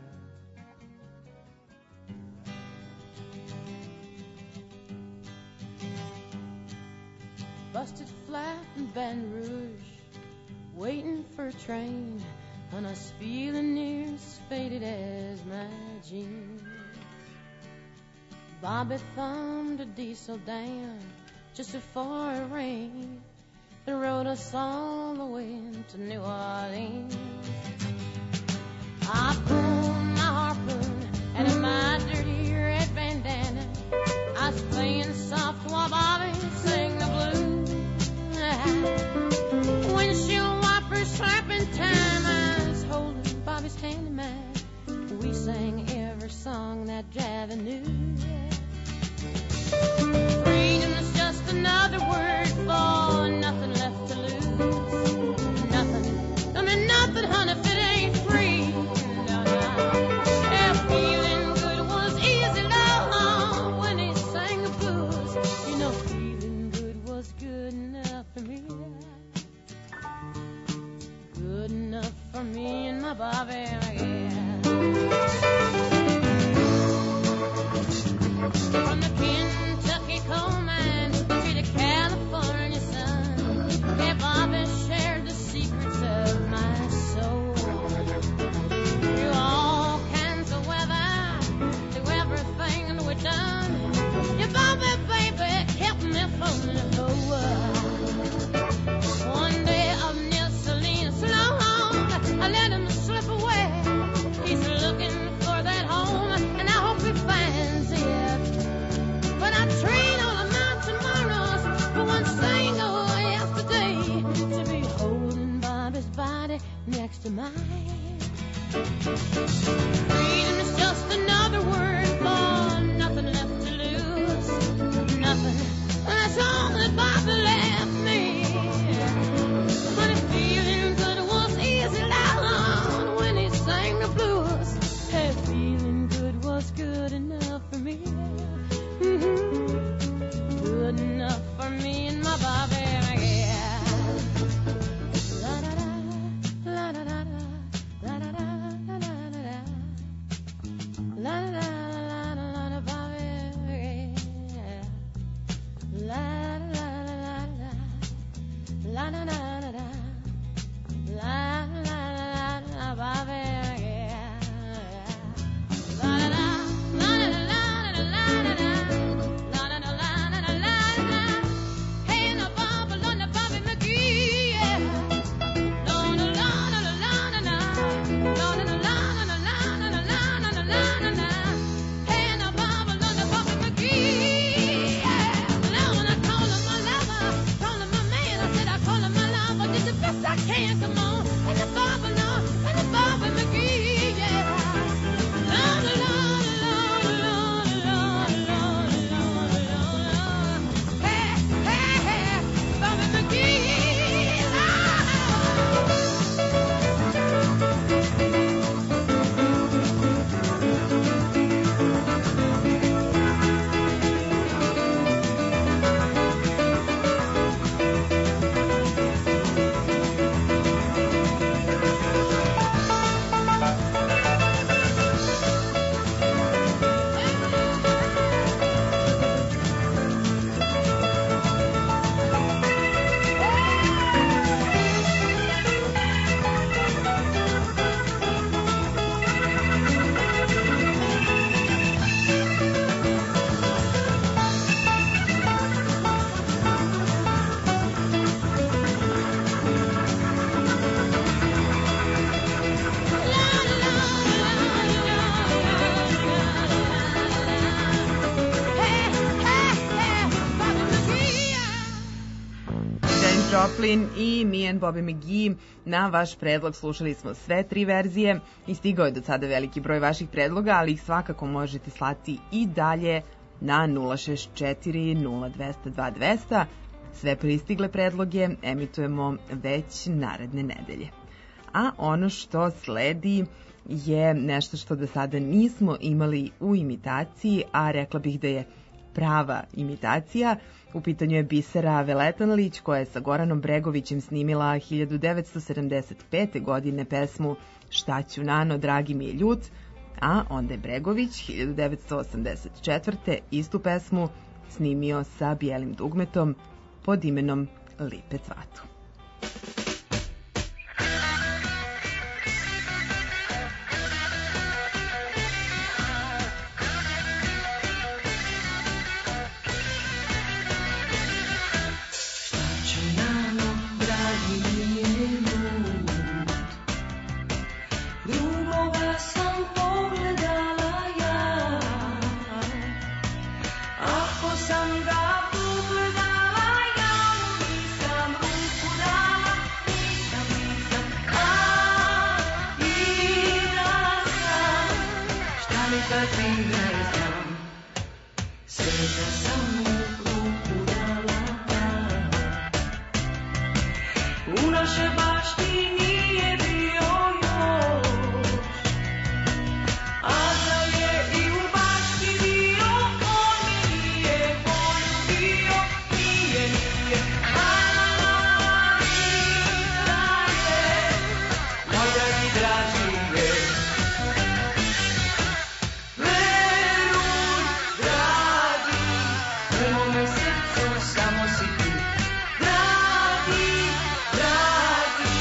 Speaker 9: Busted flat in Baton Rouge, waiting for a train, and I was feeling near as faded as my jeans. Bobby thumbed a diesel down just before it rained and rode us all the way to New Orleans. I pulled my harpoon out of my dirty red bandana. I was playing soft while Bobby sang the blues. Windshield wipers slapping time, I was holding Bobby's hand in mine. We sang every song that driver knew. La la la la la la Bobby. La la la la la. La la la la la. La la la la Bobby. La la la la la la la la la. La la la la la la la. Hey, na Bobby, na Bobby McGee. Yeah. La la la la la la la. La la la la la la la la la la la. Hey, na Bobby, na Bobby McGee. Yeah. Now when I call him my lover, call him my man, I said I call him my lover, did the best I can. Come on, and the Bobby, no, and the Bobby McGee. Yeah. La la la la la la la la la. Hey, hey, hey, Bobby McGee. La.
Speaker 3: Janis Joplin i Me and Bobby McGee. Na vaš predlog slušali smo sve 3 verzije i stigao je do sada veliki broj vaših predloga, ali ih svakako možete slati i dalje na 064 0200 2200. Sve pristigle predloge emitujemo već naredne nedelje. A ono što sledi je nešto što do sada nismo imali u imitaciji, a rekla bih da je prava imitacija. U pitanju je Bisera Veletanlić, koja je sa Goranom Bregovićem snimila 1975. godine pesmu Šta ću nano, dragi mi je ljud, a onda je Bregović 1984. istu pesmu snimio sa Bijelim dugmetom pod imenom Lipe cvatu.
Speaker 4: Samo si ti, dragi, dragi.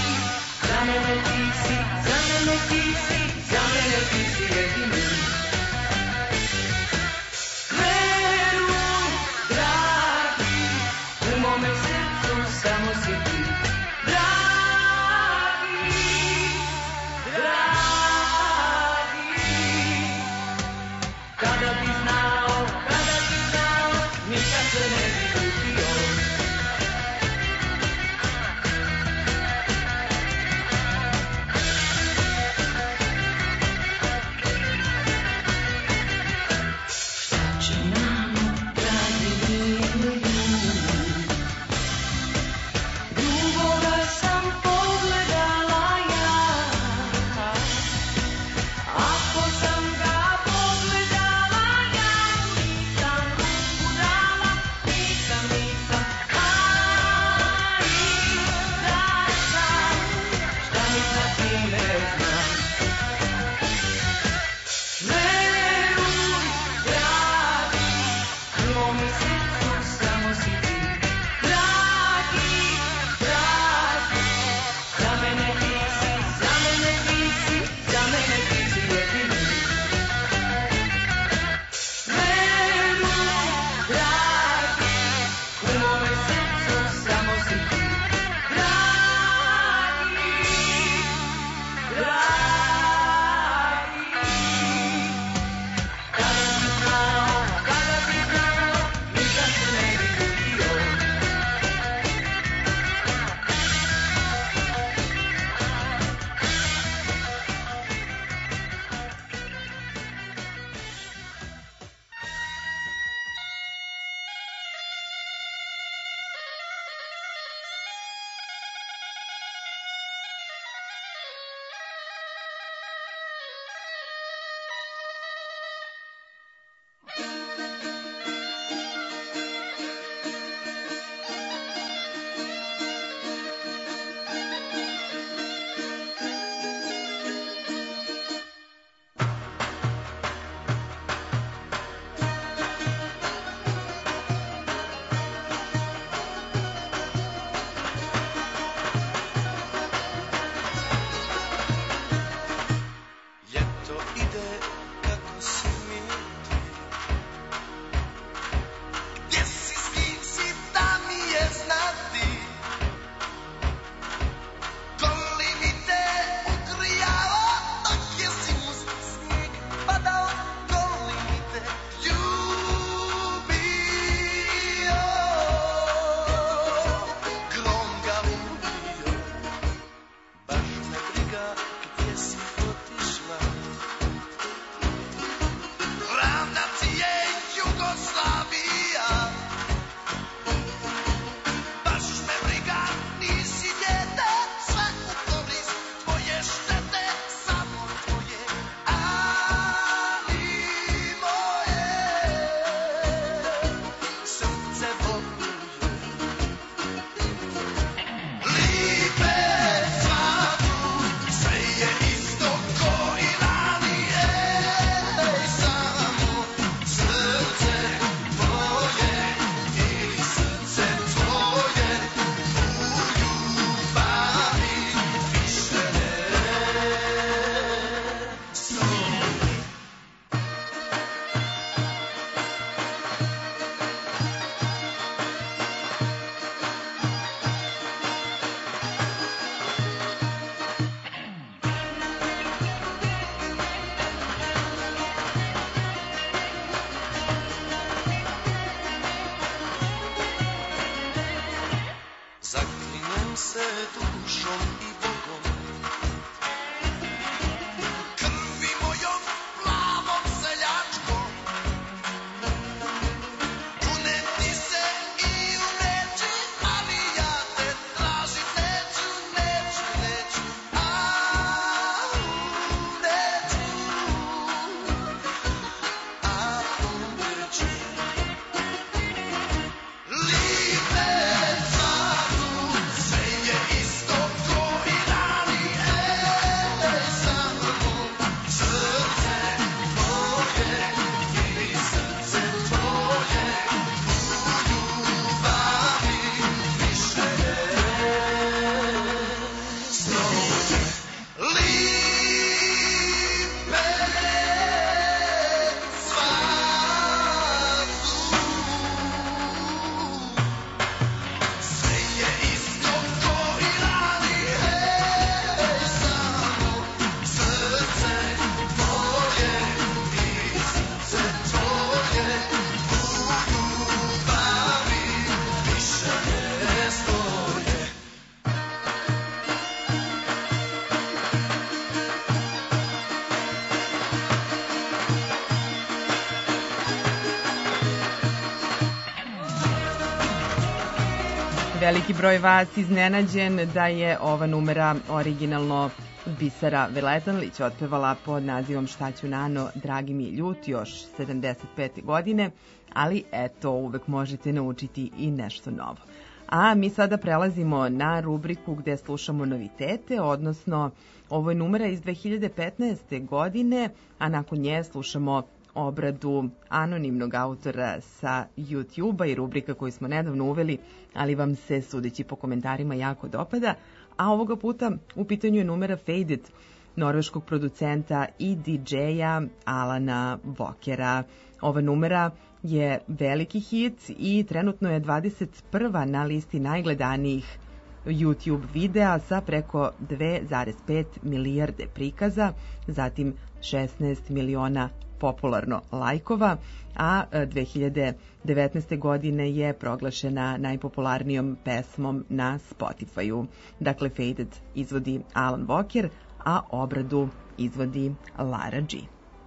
Speaker 3: veliki broj vas iznenađen da je ova numera originalno Bisera Veletanlić otpevala pod nazivom Šta ću nano, dragi mi ljut, još 75. godine, ali eto, uvek možete naučiti i nešto novo. A mi sada prelazimo na rubriku gde slušamo novitete, odnosno ovo je numera iz 2015. godine, a nakon nje slušamo obradu anonimnog autora sa YouTube-a i rubrika koju smo nedavno uveli, ali vam se, sudeći po komentarima, jako dopada. A ovoga puta u pitanju je numera Faded, norveškog producenta i DJ-a Alana Walkera. Ova numera je veliki hit i trenutno je 21. na listi najgledanijih YouTube videa sa preko 2,5 milijarde prikaza, zatim 16 miliona popularno lajkova, a 2019. godine je proglašena najpopularnijom pesmom na Spotify-u. Dakle, Faded izvodi Alan Walker, a obradu izvodi Lara G.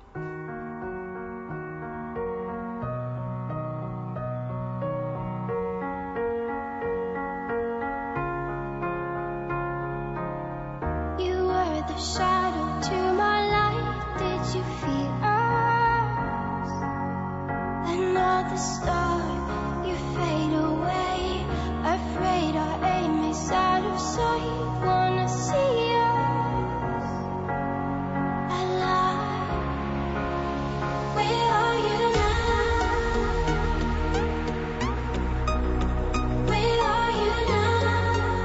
Speaker 9: You were the shadow to my light. Did you feel us? Another star, you fade away. Afraid our aim is out of sight. Wanna see us alive. Where are you now? Where are you now?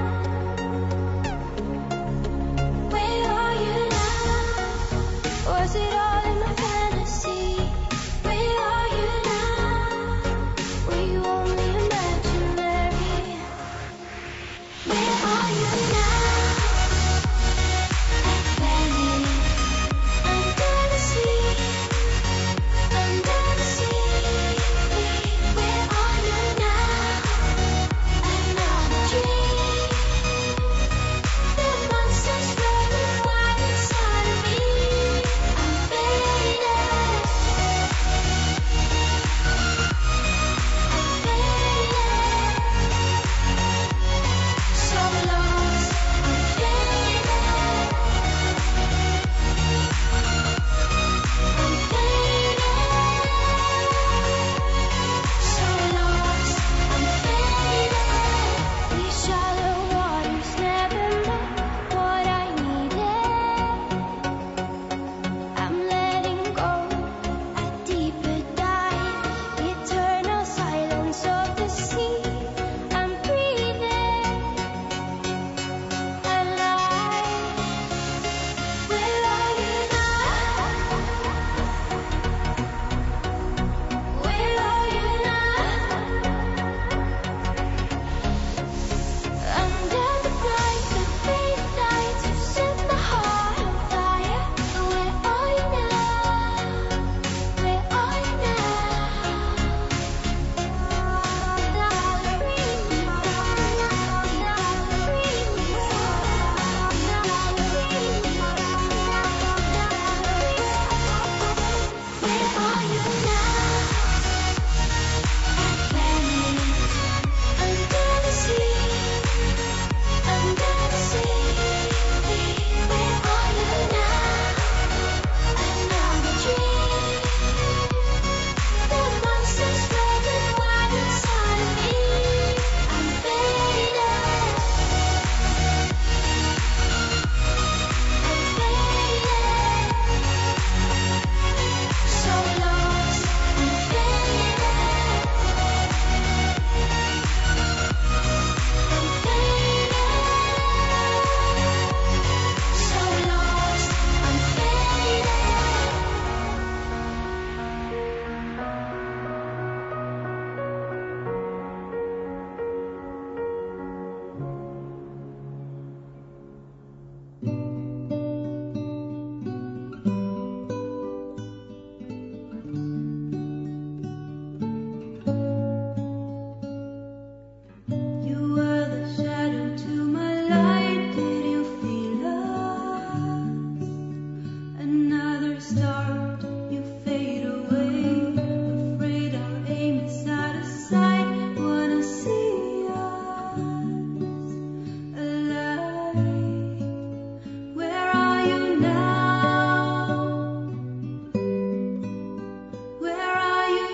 Speaker 9: Where are you now? Was it all in my fantasy? Where are you now? Were you only imaginary? Where are you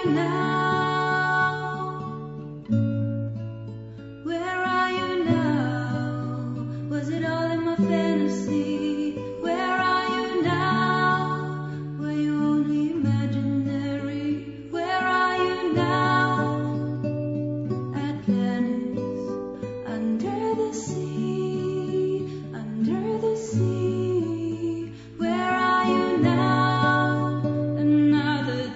Speaker 4: you now? Where are you now? Was it all in my fantasy? Where are you now? Were you only imaginary? Where are you now? Atlantis, under the sea, under the sea. Where are you now? Another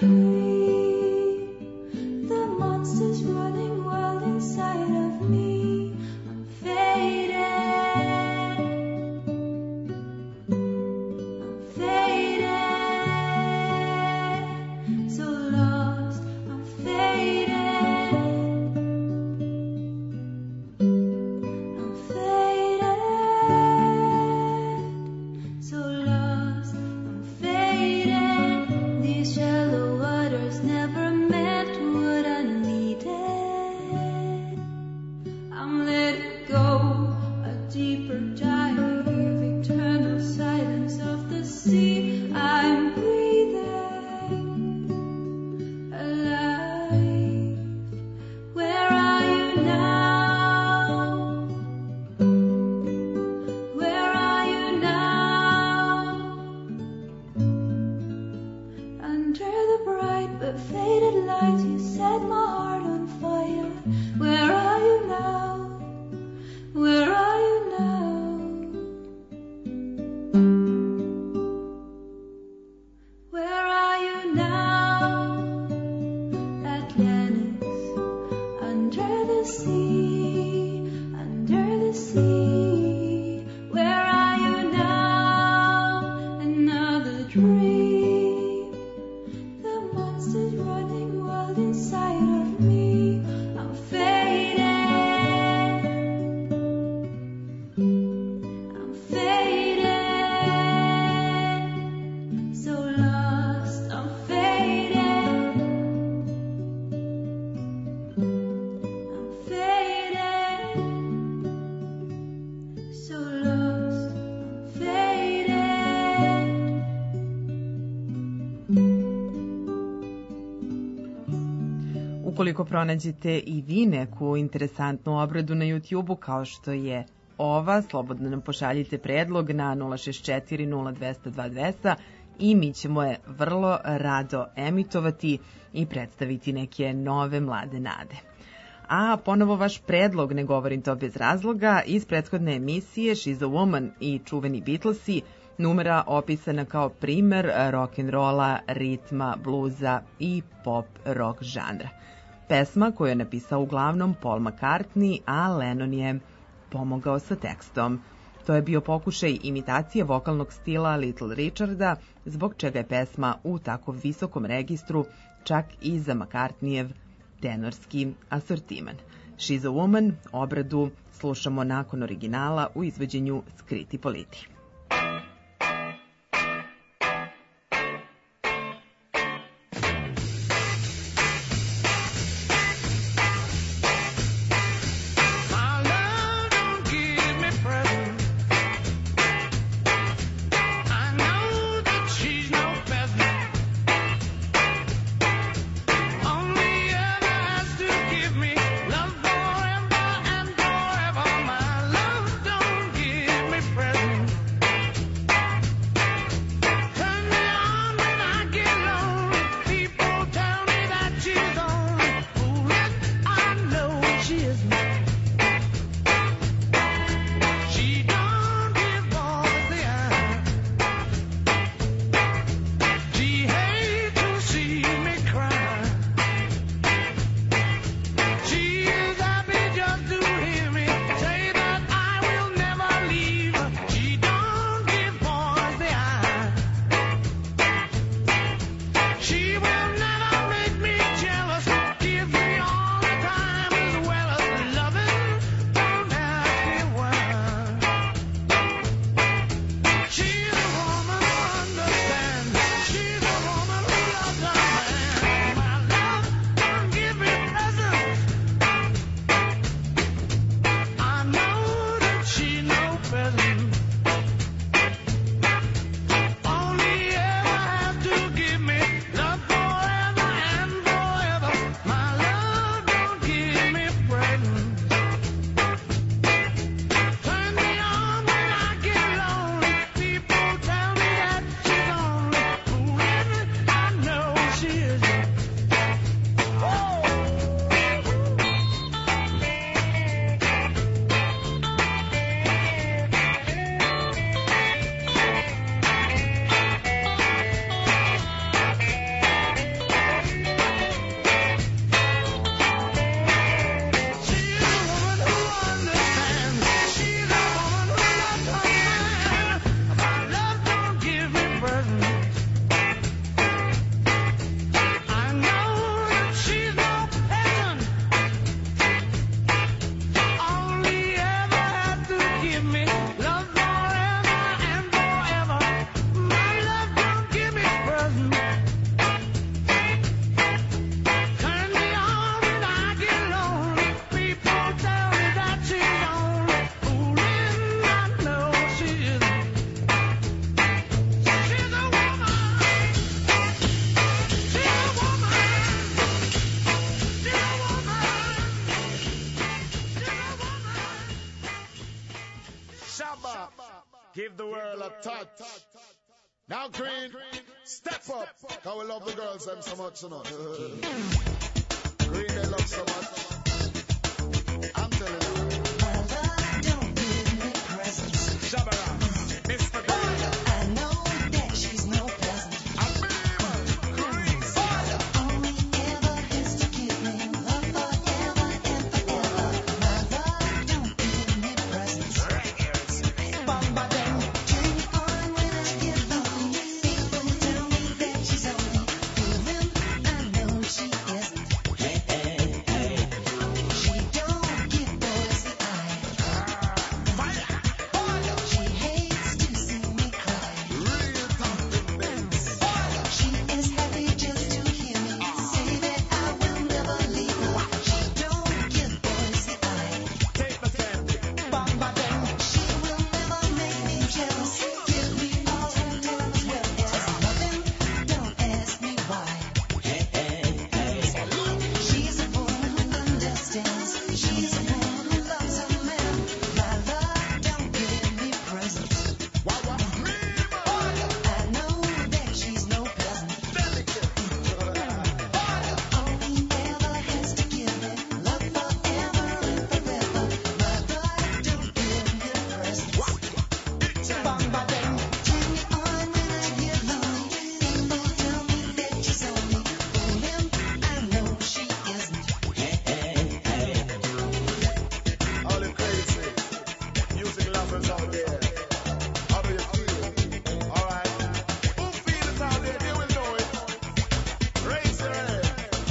Speaker 4: dream. The monster's running wild inside of me. I'm faded. I'm faded. So lost. I'm faded. I'm faded. So lost. I'm faded. These shallow waters never meant what I needed. I'm letting go, a deeper dive, eternal silence of the sea. I'm breathing, alive. Where are you now? Where are you now? Under the bright but faded lights, you set my heart on fire. Where are you now? Where are you now? Where are you now? Atlantis, under the sea, under the sea. Where are you now? Another dream. The monster's running wild inside of me. I'm faded. I'm faded. So lost. I'm faded. I'm faded. So lost. I'm faded.
Speaker 3: Ukoliko pronađete i vi neku interesantnu obradu na YouTube-u kao što je ova, slobodno nam pošaljite predlog na 064 0200 2200 i mi ćemo je vrlo rado emitovati i predstaviti neke nove mlade nade. A ponovo vaš predlog, ne govorim to bez razloga, iz prethodne emisije She's a Woman i čuveni Beatlesi, numera opisana kao primer rock'n'rolla, ritma, bluza i pop rock žanra. Pesma koju je napisao uglavnom Paul McCartney, a Lennon je pomogao sa tekstom. To je bio pokušaj imitacije vokalnog stila Little Richarda, zbog čega je pesma u tako visokom registru čak i za McCartneyev tenorski asortiman. She's a Woman obradu slušamo nakon originala u izvođenju Skriti Politi.
Speaker 5: My love don't give me presents. I know that she's no peasant. Only ever has to give me love forever and forever. My love don't give me presents. Turn me on when I get lonely. People tell me that she's only fooling. I know she isn't. She don't give boys the eye. She hates to see me cry. She is happy just to hear me say that I will never leave her. She don't give boys the eye. She will never make me jealous. Give me all the time as well as loving. Don't ask me why. She's a woman who understands. She's a woman who loves a man. My love don't give me presents. I know that she's no present. Only ever have to give me love forever
Speaker 10: the world a touch. Now, Green, step up. I will love the girls them so much, you know. Green, they love so much. I'm telling you.
Speaker 11: My love don't give me presents.
Speaker 10: Shabara, Mr. Green.
Speaker 11: I know that she's no peasant. Only ever has to give me love forever and forever. My love don't give me presents. Bamba dum, turn me on when I get lonely. People tell me that she's only fooling. I know she isn't. She don't give boys the eye. She hates to see me cry. She is happy just to hear me say that I will never leave her. She don't give boys the eye. Bamba dum, she will never make me jealous. Give me all her time as well as nothing. Don't ask me why. She's a woman who understands. She's a woman who loves her man. My love don't give me presents. I know that she's no peasant. Only ever has to give me love forever and forever. My love don't give me presents. Bamba dum, turn me on when I get lonely. People tell me that she's only fooling. I know she isn't.
Speaker 10: All the crazy music lovers out there. How do you feel? Alright. Who feel it out there? They will know it. Raise your hand.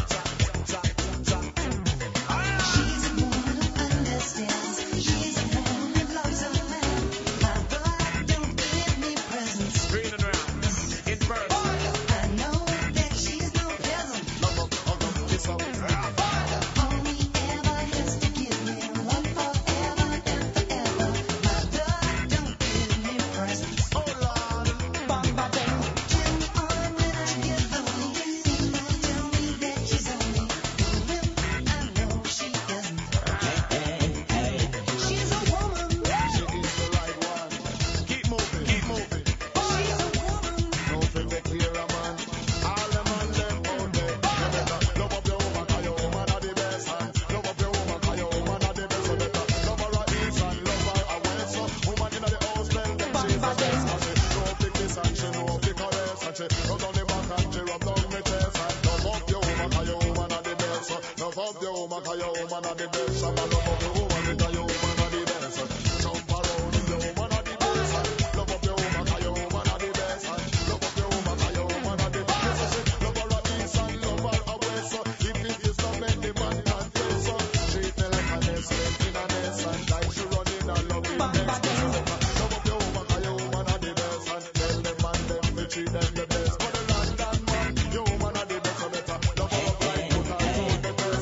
Speaker 11: She's a woman who understands. She's a woman who loves her man. My love don't give me presents.
Speaker 10: Green and round. In first.
Speaker 11: I know that she's no peasant.
Speaker 10: Love up, hug up, kiss up.
Speaker 11: Only ever has to give me love forever and forever. My love don't give me presents.
Speaker 10: Oh Lord.
Speaker 11: Bamba dum, turn me on when I get lonely. People tell me that she's only fooling. I know she isn't. She's a woman.
Speaker 10: She is the right one. Keep moving, keep moving.
Speaker 11: She's a woman.
Speaker 10: Don't forget clear a man. All the man them out there. You better love up your woman, 'cause your woman are the best. Love up your woman, 'cause your woman are the best. You better love her at east and love her at west. Woman inna the house, tell them she's the best. 'Cause she know fi kiss and she know fi caress. And she rub down the back and she rub down the chest. And love up your woman, 'cause your woman are the best. Love up your woman, 'cause your woman are the best. Shabba love up your woman, because your woman are the best. Jump around, your woman are the best. Love up your woman, 'cause your woman are the best. Love up your woman, 'cause your woman are the best. Love her at east and love her at west. If it is not then the man can't face. Treat me like a nest, in a nest, and like she running a loving nest. Love up your woman, 'cause your woman are the best. Tell them and them we treat them the best. For the land and man, your woman are the best. So better love her up like put her to the test.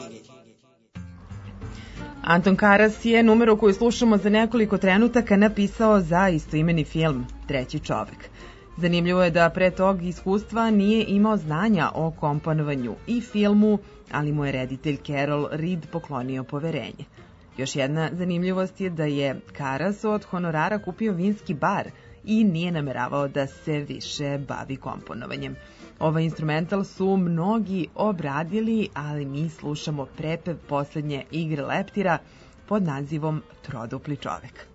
Speaker 3: Anton Karas je numeru koju slušamo za nekoliko trenutaka napisao za istoimeni film Treći čovek. Zanimljivo je da pre tog iskustva nije imao znanja o komponovanju i filmu, ali mu je reditelj Carol Reed poklonio poverenje. Još jedna zanimljivost je da je Karas od honorara kupio vinski bar i nije nameravao da se više bavi komponovanjem. Ovaj instrumental su mnogi obradili, ali mi slušamo prepev poslednje igre leptira pod nazivom Trodupli čovek.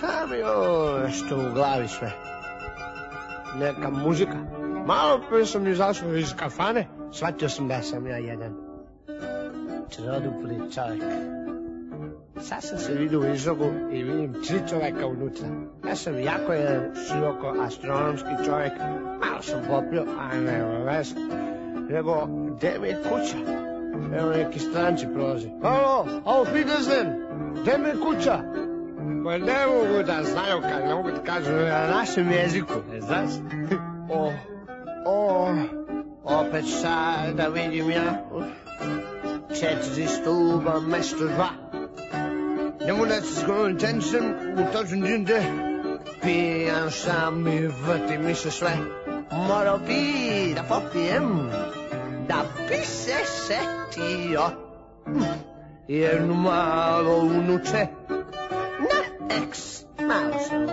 Speaker 12: Šta mi je ovo nešto u glavi sve? Neka muzika. Malo prije sam izašao iz kafane, shvatio sam da sam ja jedan trodupli čovjek. Sad sam se vidio u izlogu i vidim 3 čovjeka unutra. Ja sam jako jedan široko astronomski čovjek. Malo sam popio, a nema veze. Nego, gde mi je kuća? Evo neki stranci prolazi. Halo, auf Wiedersehen, gde mi je kuća? Pa ne mogu da znaju, ne mogu da kažu na našem jeziku, ne znaš? Opet sad da vidim ja 4 stuba, mesto 2. Ne mogu da se skoro tenčem u točnom džinde. Pijan sam i vrti mi se sve. Morao bi da popijem, da bi se setio jednu malo unuče. Na eks, malo sam.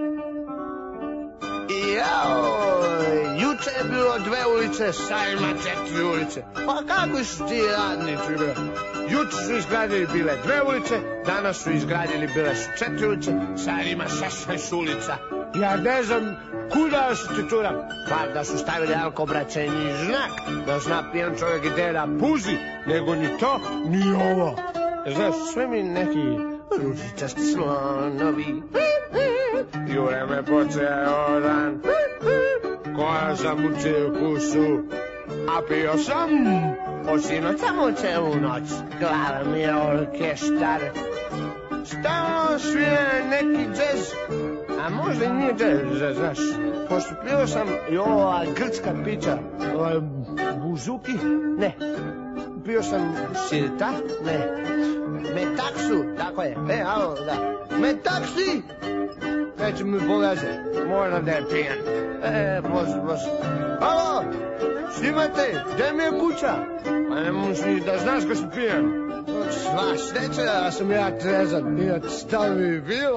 Speaker 12: Juče je bilo 2 ulice, sad ima 4 ulice. Pa kako su ti radnici, bre? Juče su izgradili bile 2 ulice, danas su izgradili bile su 4 ulice, sad ima 16 ulica. Ja ne znam kuda su ti turam. Pa da su stavili alkobraćeni znak, da zna pijan čovjek gde da puzi, nego ni to, ni ovo. Znaš, sve mi neki ružičasti slonovi. Jure me po ceo dan, koja sam u cirkusu, a pio sam od sinoć samo celu noć. Glava mi je orkestar, stalno svira neki džez, a možda i nije džez, znaš. Pošto pio sam i ova grčka pića, buzuki, ne. Pio sam sirta, ne. Metaksu, tako je, alo, da. Metaksi! Neće mi pogazati, moram da je pijan. Bože. Alo, snimate, gde mi je kuća? Pa ne možeš ni da znaš ko si pijan. Sva sreća da sam ja trezan, nije šta mi bilo.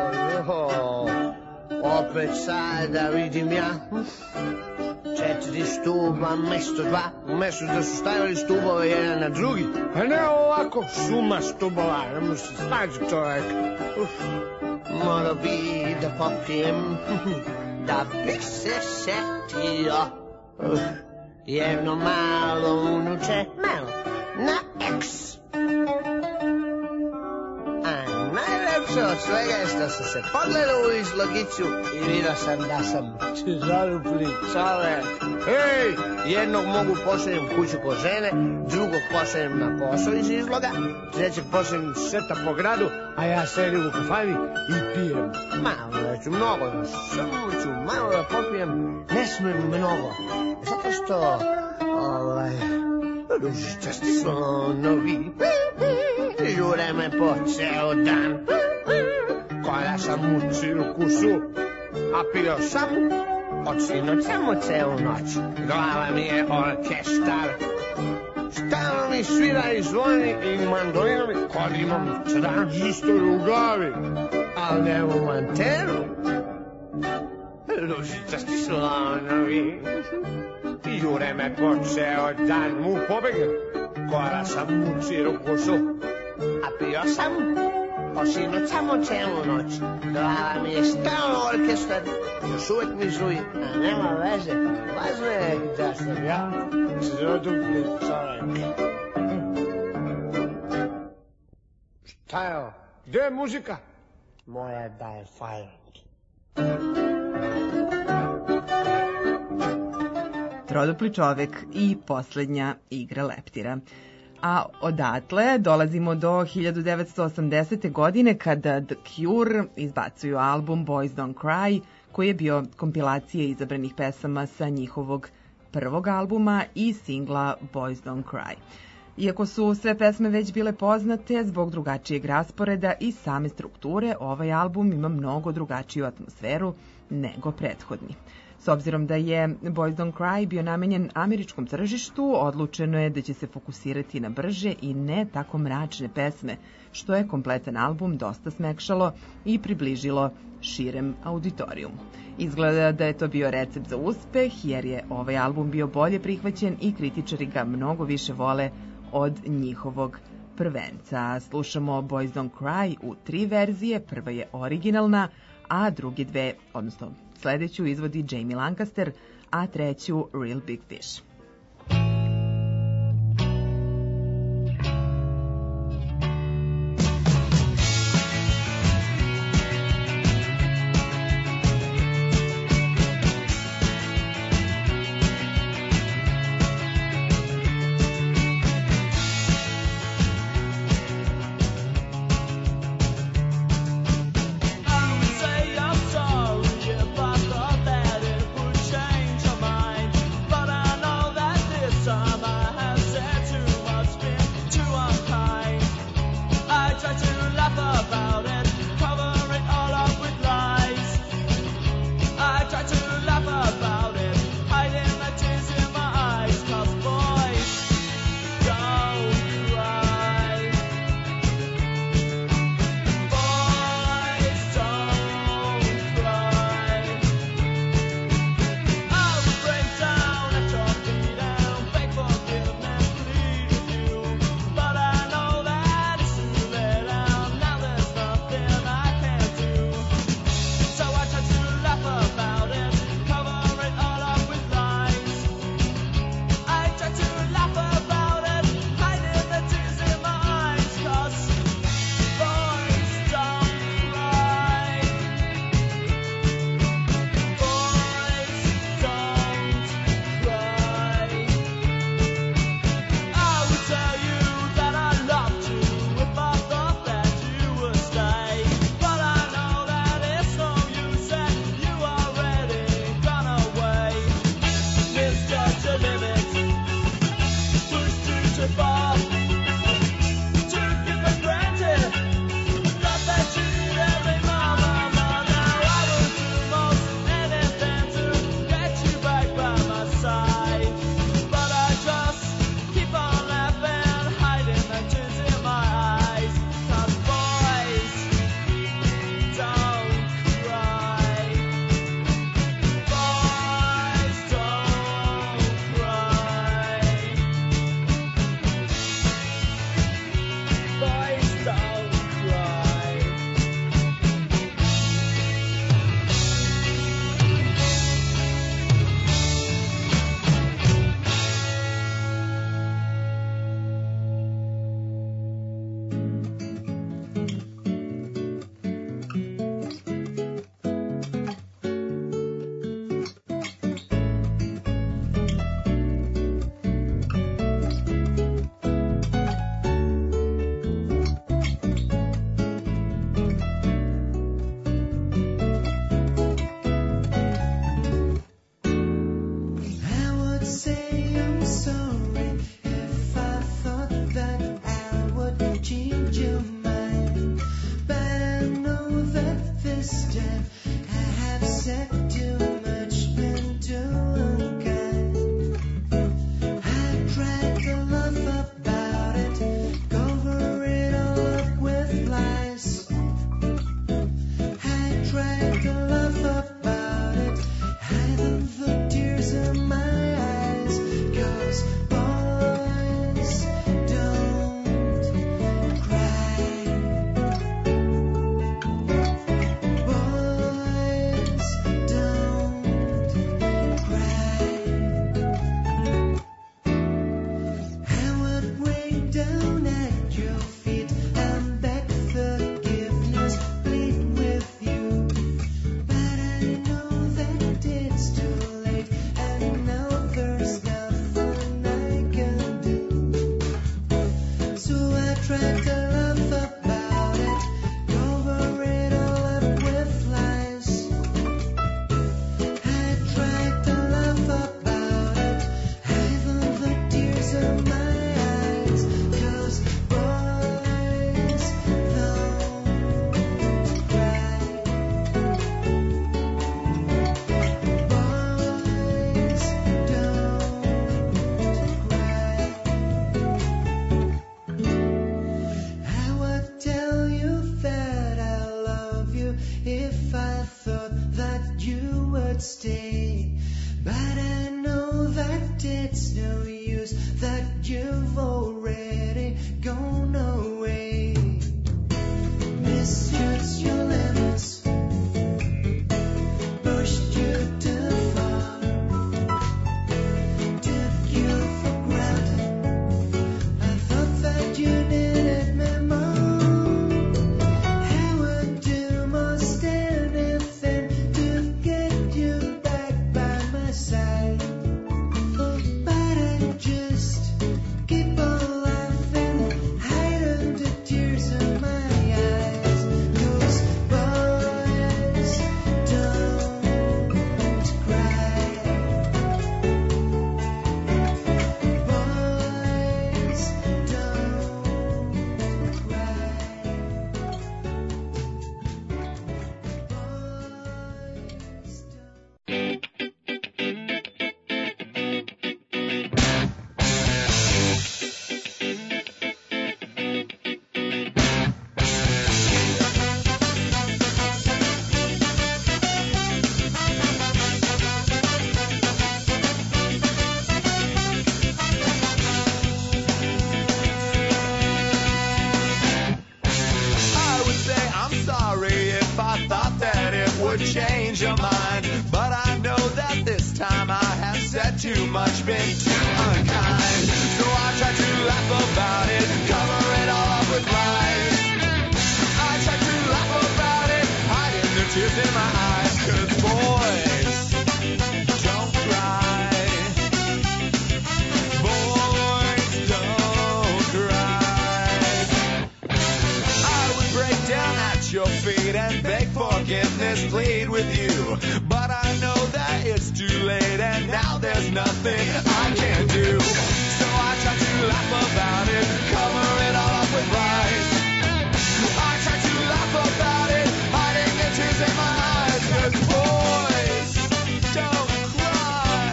Speaker 12: Opet sad da vidim ja 4 stuba, mesto 2. Umesto da su stavili stubove jedan na drugi. A ne ovako, šuma stubova, ne može se snađi čovjek. Morao bi da popijem, da bih se setio jedno malo unuče, malo na eks. A najlepše od svega je što sam se pogledao u izlogiću i vidio sam da sam zarupli čovek. Ej, jednog mogu pošaljem kuću po žene, drugog pošaljem na posao iz izloga, trećeg pošaljem šeta po gradu, a ja sedim u kafani i pijem. Malo neću mnogo, samo ću malo da popijem, ne smijem mnogo, zato što, ružičasti slonovi jure me po ceo dan, koja sam u cirkusu, a pio sam od sinoć samo celu noć. Glava mi je orkestar, stalno mi svira i zvoni i mandolinovi, kod imam tranzistor u glavi, ali nemam antenu. Ružičasti slonovi jure me po ceo dan, mu pobegnem, koja sam u cirkusu, a pio sam od sinoć samo celu noć. Glava mi je stalno orkestar, još uvek mi zuji, a nema veze. Važno je da sam ja trodupli čovjek. Šta je ovo? Gde je muzika? Moja da je silent.
Speaker 3: Trodupli čovek i poslednja igra leptira. A odatle dolazimo do 1980. godine kada The Cure izbacuju album Boys Don't Cry, koji je bio kompilacija izabranih pesama sa njihovog prvog albuma i singla Boys Don't Cry. Iako su sve pesme već bile poznate, zbog drugačijeg rasporeda i same strukture, ovaj album ima mnogo drugačiju atmosferu nego prethodni. S obzirom da je Boys Don't Cry bio namenjen američkom tržištu, odlučeno je da će se fokusirati na brže i ne tako mračne pesme, što je kompletan album dosta smekšalo i približilo širem auditorijumu. Izgleda da je to bio recept za uspeh, jer je ovaj album bio bolje prihvaćen i kritičari ga mnogo više vole od njihovog prvenca. Slušamo Boys Don't Cry u 3 verzije, prva je originalna, a druge dve, odnosno sledeću izvodi Jamie Lancaster, a treću Real Big Fish.
Speaker 5: Say I'm sorry if I thought that it would change your mind, but I know
Speaker 1: change your mind. But I know that this time I have said too much, been too unkind. So I try to laugh about it, cover it all up with lies. I try to laugh about it, hiding the tears in my eyes. 'Cause boys don't cry. Boys don't cry. I would break down at your feet and beg forgiveness, plead with you. But I know that it's too late and now there's nothing I can do. So I try to laugh about it, cover it all up with lies. I try to laugh about it, hiding the tears in my eyes. 'Cause boys don't cry.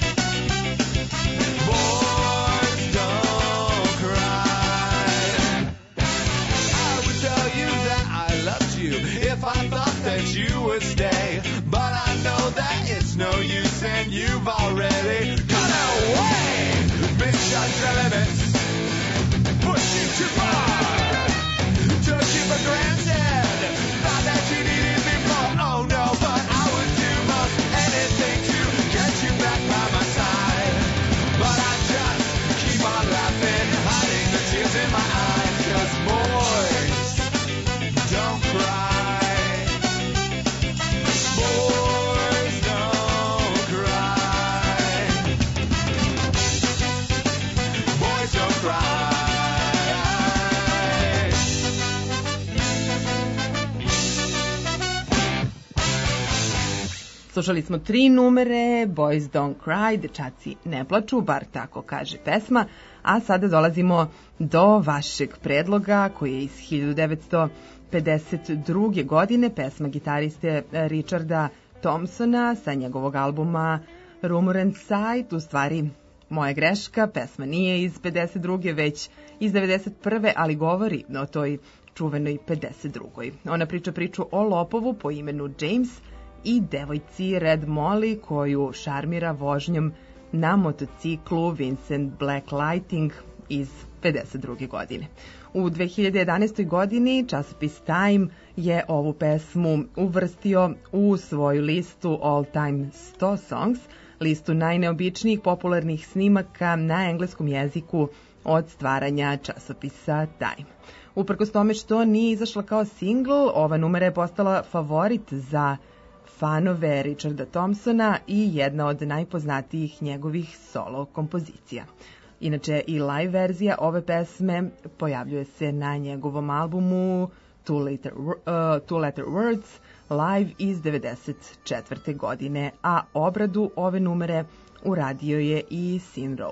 Speaker 1: Boys don't cry. I would tell you that I loved you if I thought that you would stay. But I know that it's no use and you've already gone away. Misjudged the limits, pushed you too far, took you for granted, thought that you needed me more. Oh no, but I would do most anything to get you back by my side. But I just keep on laughing, hiding the tears in my eyes. 'Cause boys don't cry. Boys don't cry. Boys don't cry.
Speaker 3: Slušali smo 3 numere, Boys Don't Cry, dečaci ne plaču, bar tako kaže pesma, a sada dolazimo do vašeg predloga koji je iz 1952. godine, pesma gitariste Richarda Thompsona sa njegovog albuma Rumor and Sight, u stvari moja greška, pesma nije iz 52. već iz 91. ali govori o toj čuvenoj 52. Ona priča priču o lopovu po imenu James i devojci Red Molly koju šarmira vožnjom na motociklu Vincent Black Lighting iz 52. godine. U 2011. godini časopis Time je ovu pesmu uvrstio u svoju listu All Time 100 Songs, listu najneobičnijih popularnih snimaka na engleskom jeziku od stvaranja časopisa Time. Uprkos tome što nije izašla kao singl, ova numera je postala favorit za fanove Richarda Thompsona i jedna od najpoznatijih njegovih solo kompozicija. Inače, i live verzija ove pesme pojavljuje se na njegovom albumu Two Letter Words live iz 94. godine, a obradu ove numere uradio je i Sinrow.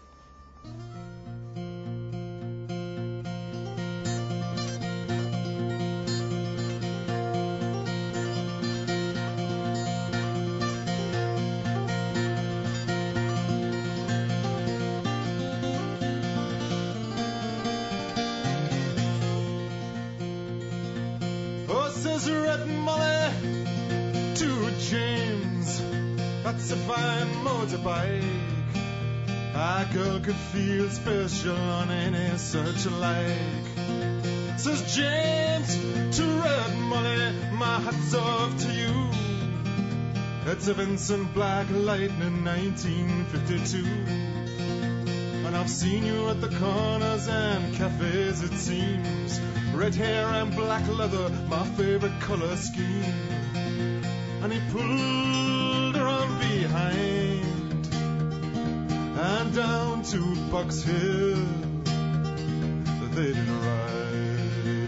Speaker 13: Says Red Molly to James, that's a fine motorbike. A girl could feel special on any such like. Says James to Red Molly, my hat's off to you. It's a Vincent Black Lightning 1952. And I've seen you at the corners and cafes, it seems. Red hair and black leather, my favorite color scheme. And he pulled her on behind and down to Box Hill they did ride.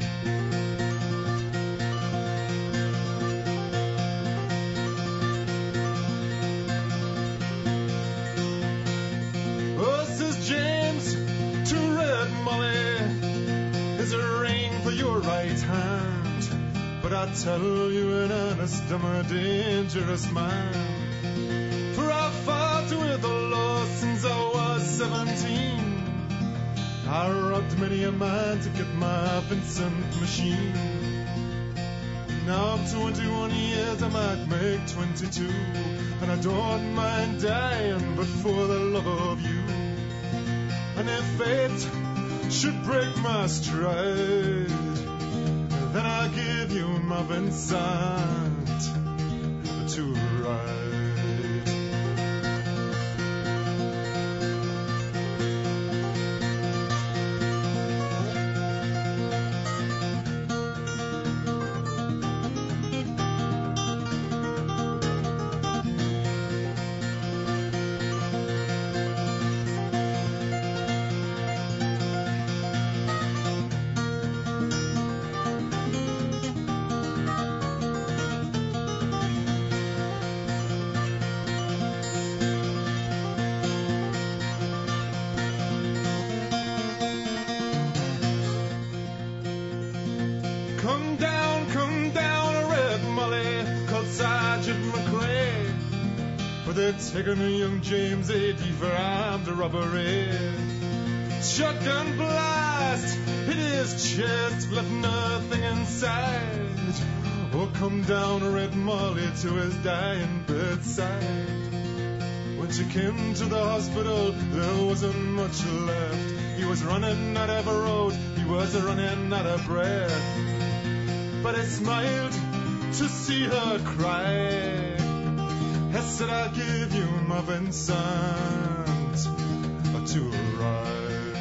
Speaker 13: Oh, says James to Red Molly, is a ring for your right hand, but I tell you in earnest, I'm a dangerous man. For I fought with the law since I was 17. I robbed many a man to get my Vincent machine. Now I'm 21 years, I might make 22, and I don't mind dying, but for the love of you. And if fate should break my stride, then I'll give you my Vincent to ride. Come down, Red Molly, called Sergeant McRae. For they're taking a young James A.D. for armed robbery. Shotgun blast hit his chest, left nothing inside. Oh, come down, Red Molly, to his dying bedside. When she came to the hospital, there wasn't much left. He was running out of road, he was running out of breath. But I smiled to see her cry. I said, I'll give you my Vincent to ride.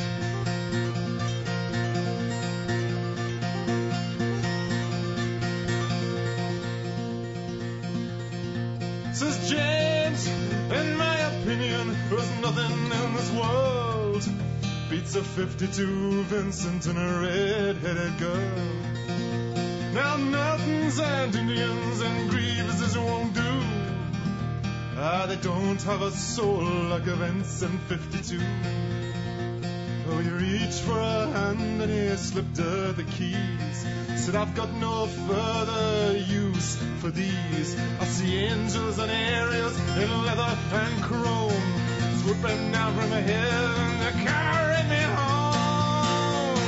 Speaker 13: Says James, in my opinion, there's nothing in this world beats a 52 Vincent and a red-headed girl. Now Mountains and Indians and Grieveses won't do. They don't have a soul like a Vincent 52. Oh, he reached for a hand and he slipped her the keys. Said, I've got no further use for these. I see angels and aerials in leather and chrome, swooping down from heaven to carry me home.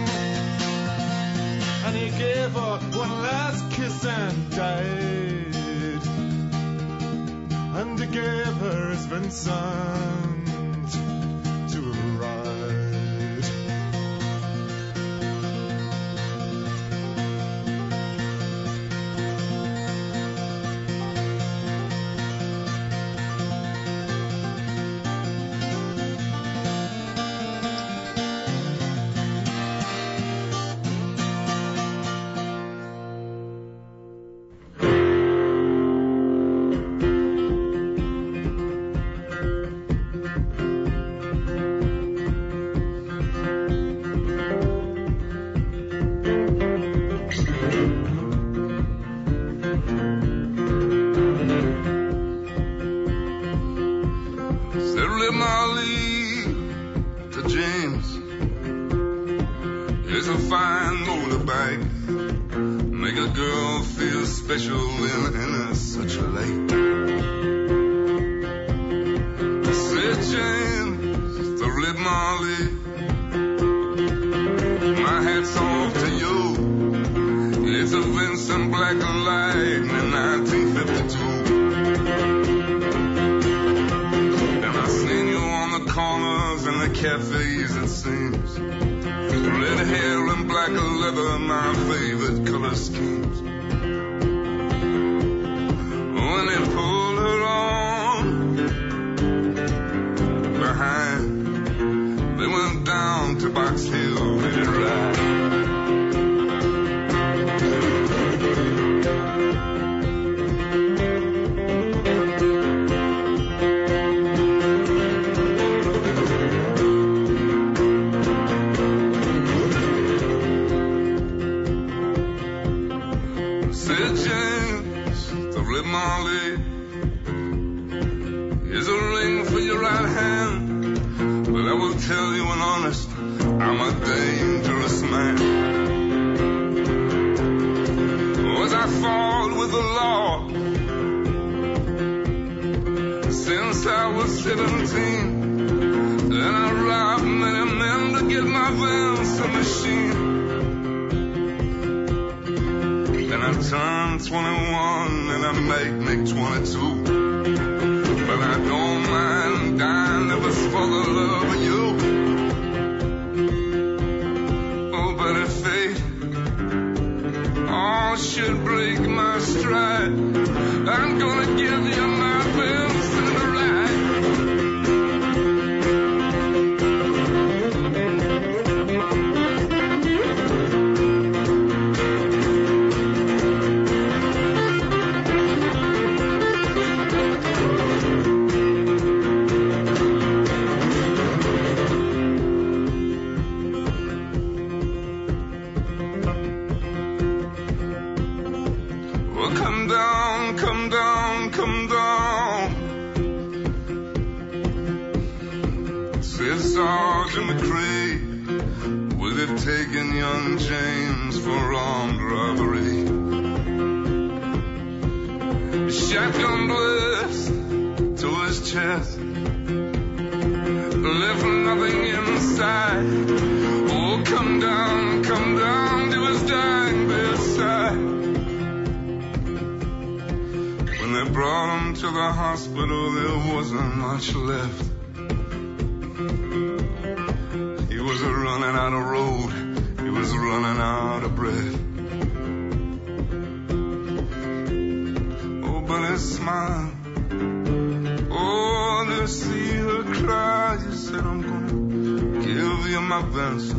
Speaker 13: And he gave her one last kiss and died. And he gave her his Vincent to ride.
Speaker 14: Should break my stride. I Sergeant McCrae, with it taking young James for armed robbery. Shotgun blast to his chest, left nothing inside. Oh, come down to his dying bedside. When they brought him to the hospital, there wasn't much left. He was running out of road, he was running out of breath. Oh, but his smile, oh, to see her cry, he said, I'm gonna give you my Vincent.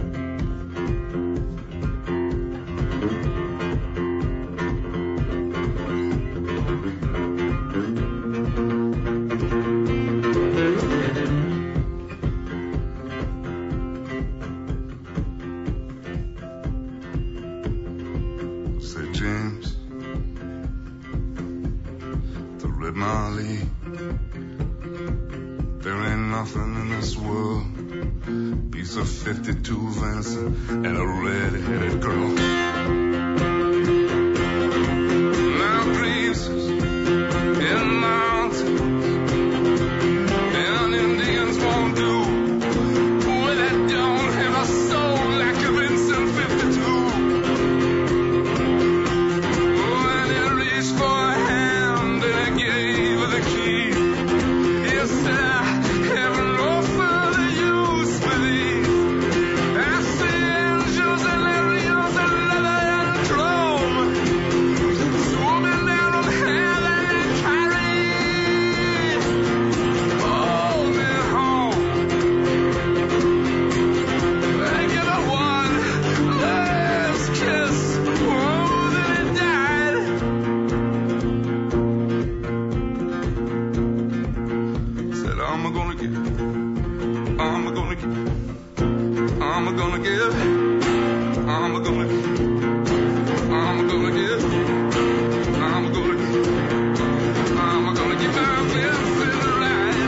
Speaker 14: Said James, the Red Marley, there ain't nothing in this world beats a 52 Vincent and a red-headed girl. Now breezes in mountains and Indians won't do. Boy, that don't have a soul like a Vincent 52. Oh, and he reached for a hand and I gave her the key. He said, I have no further use for these. I see angels and Larios and leather and chrome, swooping down on heaven and carry me home. I give her one last kiss, oh, then he died. Said, I'm gonna give, I'm gonna give, I'm gonna give, I'm gonna give, I'm gonna give, I'm gonna give, I'm gonna give my Vincent right.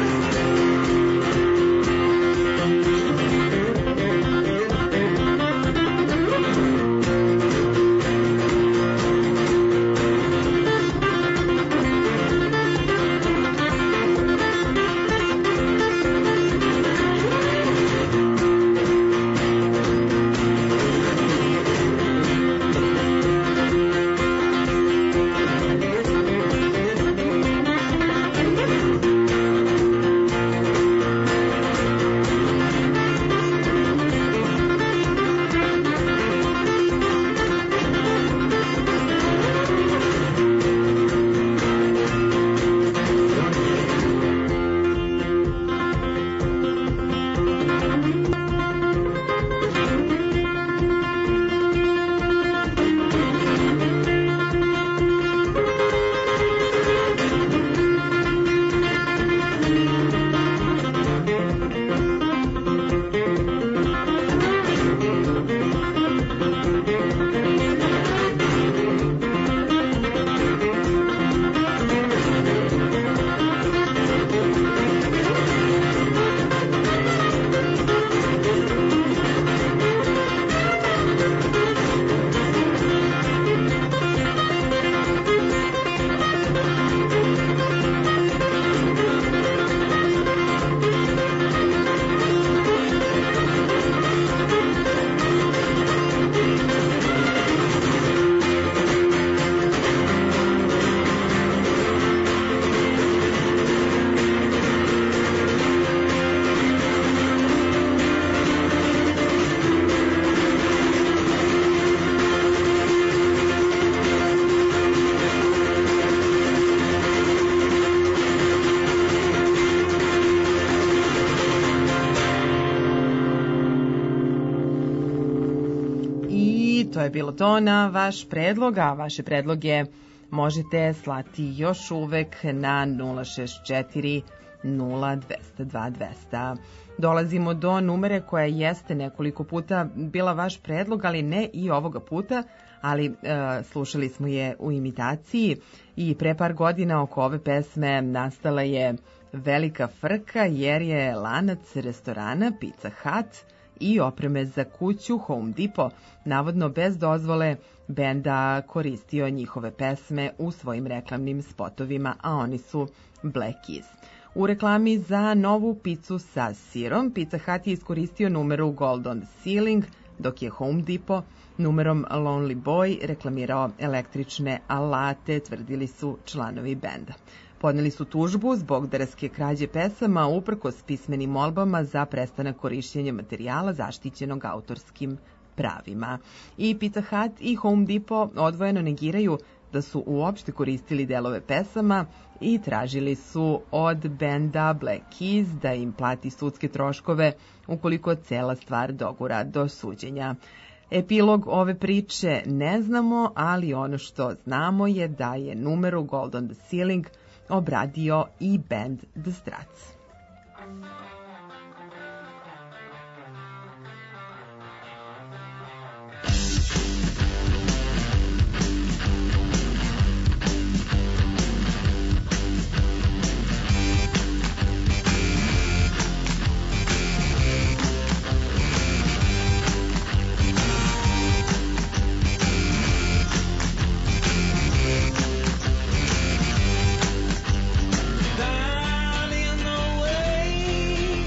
Speaker 3: To je bilo to na vaš predlog, a vaše predloge možete slati još uvek na 064 0200 200. Dolazimo do numere koja jeste nekoliko puta bila vaš predlog, ali ne i ovoga puta, ali slušali smo je u imitaciji i pre par godina oko ove pesme nastala je velika frka jer je lanac restorana Pizza Hut i opreme za kuću Home Depot navodno bez dozvole benda koristio njihove pesme u svojim reklamnim spotovima, a oni su Black Keys. U reklami za novu picu sa sirom, Pizza Hut je iskoristio numeru Gold on the Ceiling, dok je Home Depot numerom Lonely Boy reklamirao električne alate, tvrdili su članovi benda. Podneli su tužbu zbog drske krađe pesama uprkos pismenim molbama za prestanak korišćenja materijala zaštićenog autorskim pravima. I Pizza Hut i Home Depot odvojeno negiraju da su uopšte koristili delove pesama i tražili su od benda Black Keys da im plati sudske troškove ukoliko cela stvar dogura do suđenja. Epilog ove priče ne znamo, ali ono što znamo je da je numeru Gold on the Ceiling obradio i band The Struts.
Speaker 5: Down in the way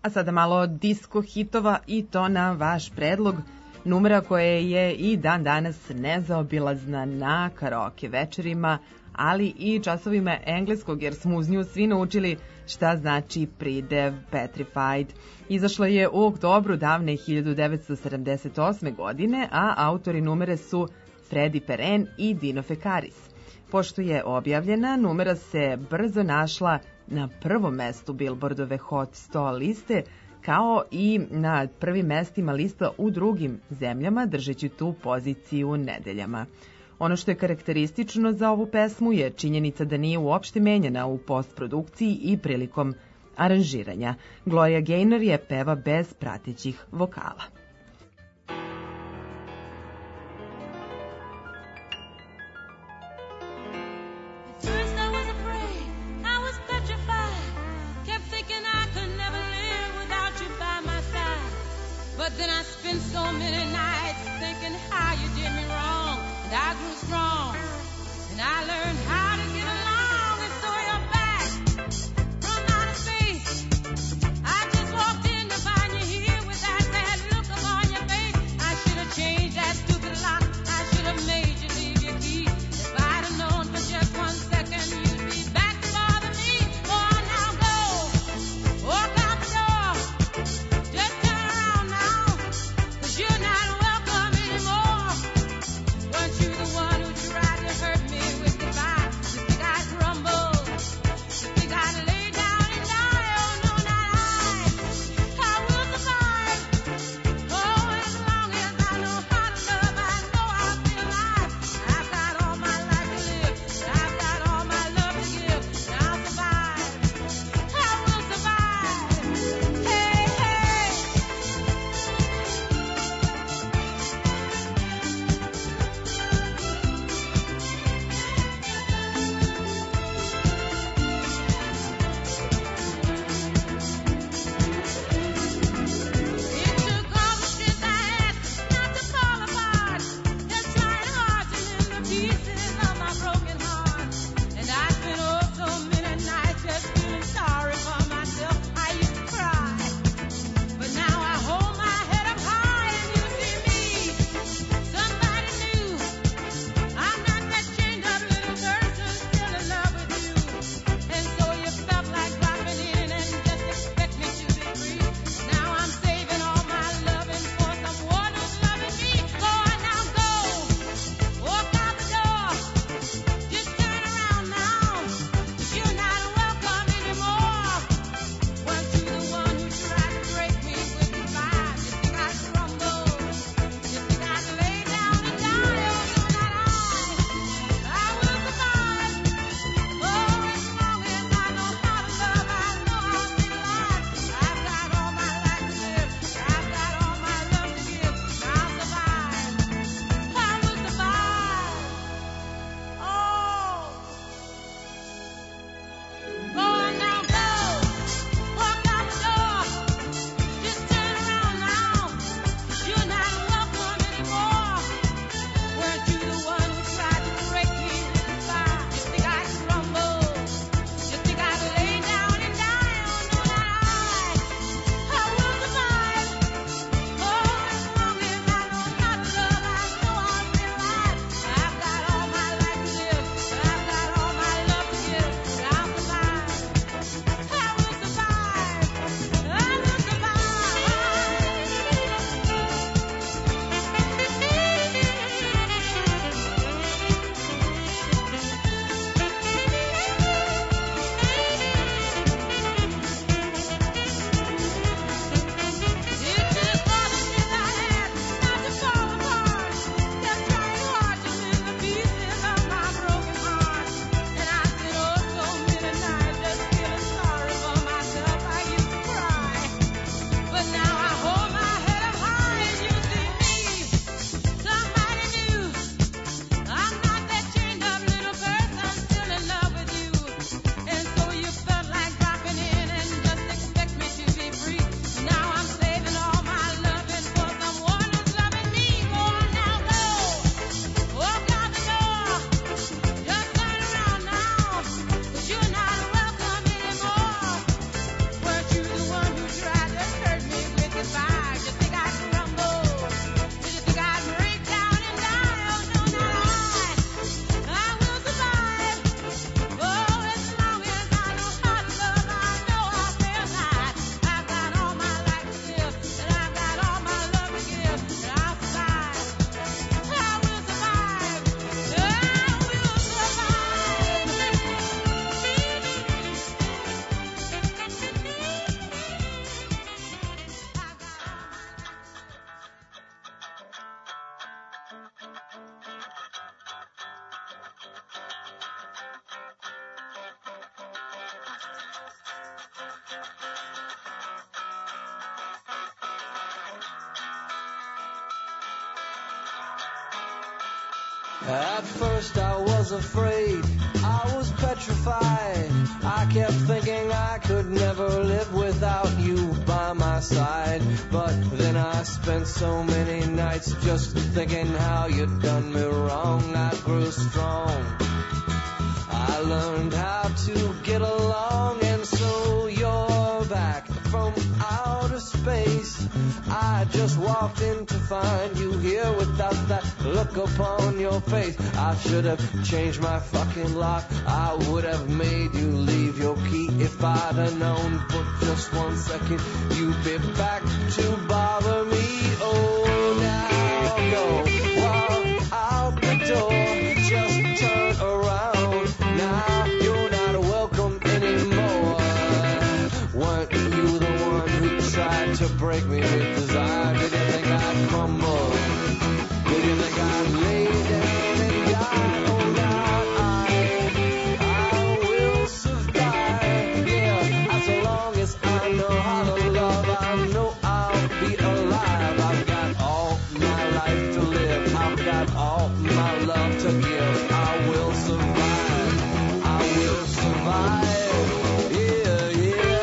Speaker 3: A sada malo disko hitova i to na vaš predlog. Numera koja je i dan danas nezaobilazna na karaoke večerima, ali i časovima engleskog, jer smo uz nju svi naučili šta znači pridev petrified. Izašla je u oktobru davne 1978. godine, a autori numere su Freddie Perren i Dino Fekaris. Pošto je objavljena, numera se brzo našla na prvom mestu Billboardove Hot 100 liste, kao i na prvim mestima lista u drugim zemljama, držeći tu poziciju nedeljama. Ono što je karakteristično za ovu pesmu je činjenica da nije uopšte menjana u postprodukciji i prilikom aranžiranja. Gloria Gaynor je peva bez pratećih vokala.
Speaker 9: First I was afraid, I was petrified. Kept thinking I could never live without you by my side. But then I spent so many nights thinking how you did me wrong. And I grew strong, and I learned how to get along. And so you're back from outer space. I just walked in to find you here with that bad look
Speaker 7: At first I was afraid, I was petrified. I kept thinking I could never live without you by my side. But then I spent so many nights just thinking how you'd done me wrong. I grew strong, I learned how to get along, and so you're back from outer space. I just walked in to find you here without that look upon your face. I should have changed my fucking lock, I would have made you leave your key if I'd have known for just 1 second you'd be back to bother me. Oh, now go, walk out the door, just turn around. Now you're not welcome anymore. Weren't you the one who tried to break me with desire? Did you think I'd crumble? Did you think I'd lay down and die? Oh, now I will survive. Yeah, as long as I know how to love, I know I'll be alive. I've got all my life to live, I've got all my love to give. I will survive, I will survive. Yeah, yeah.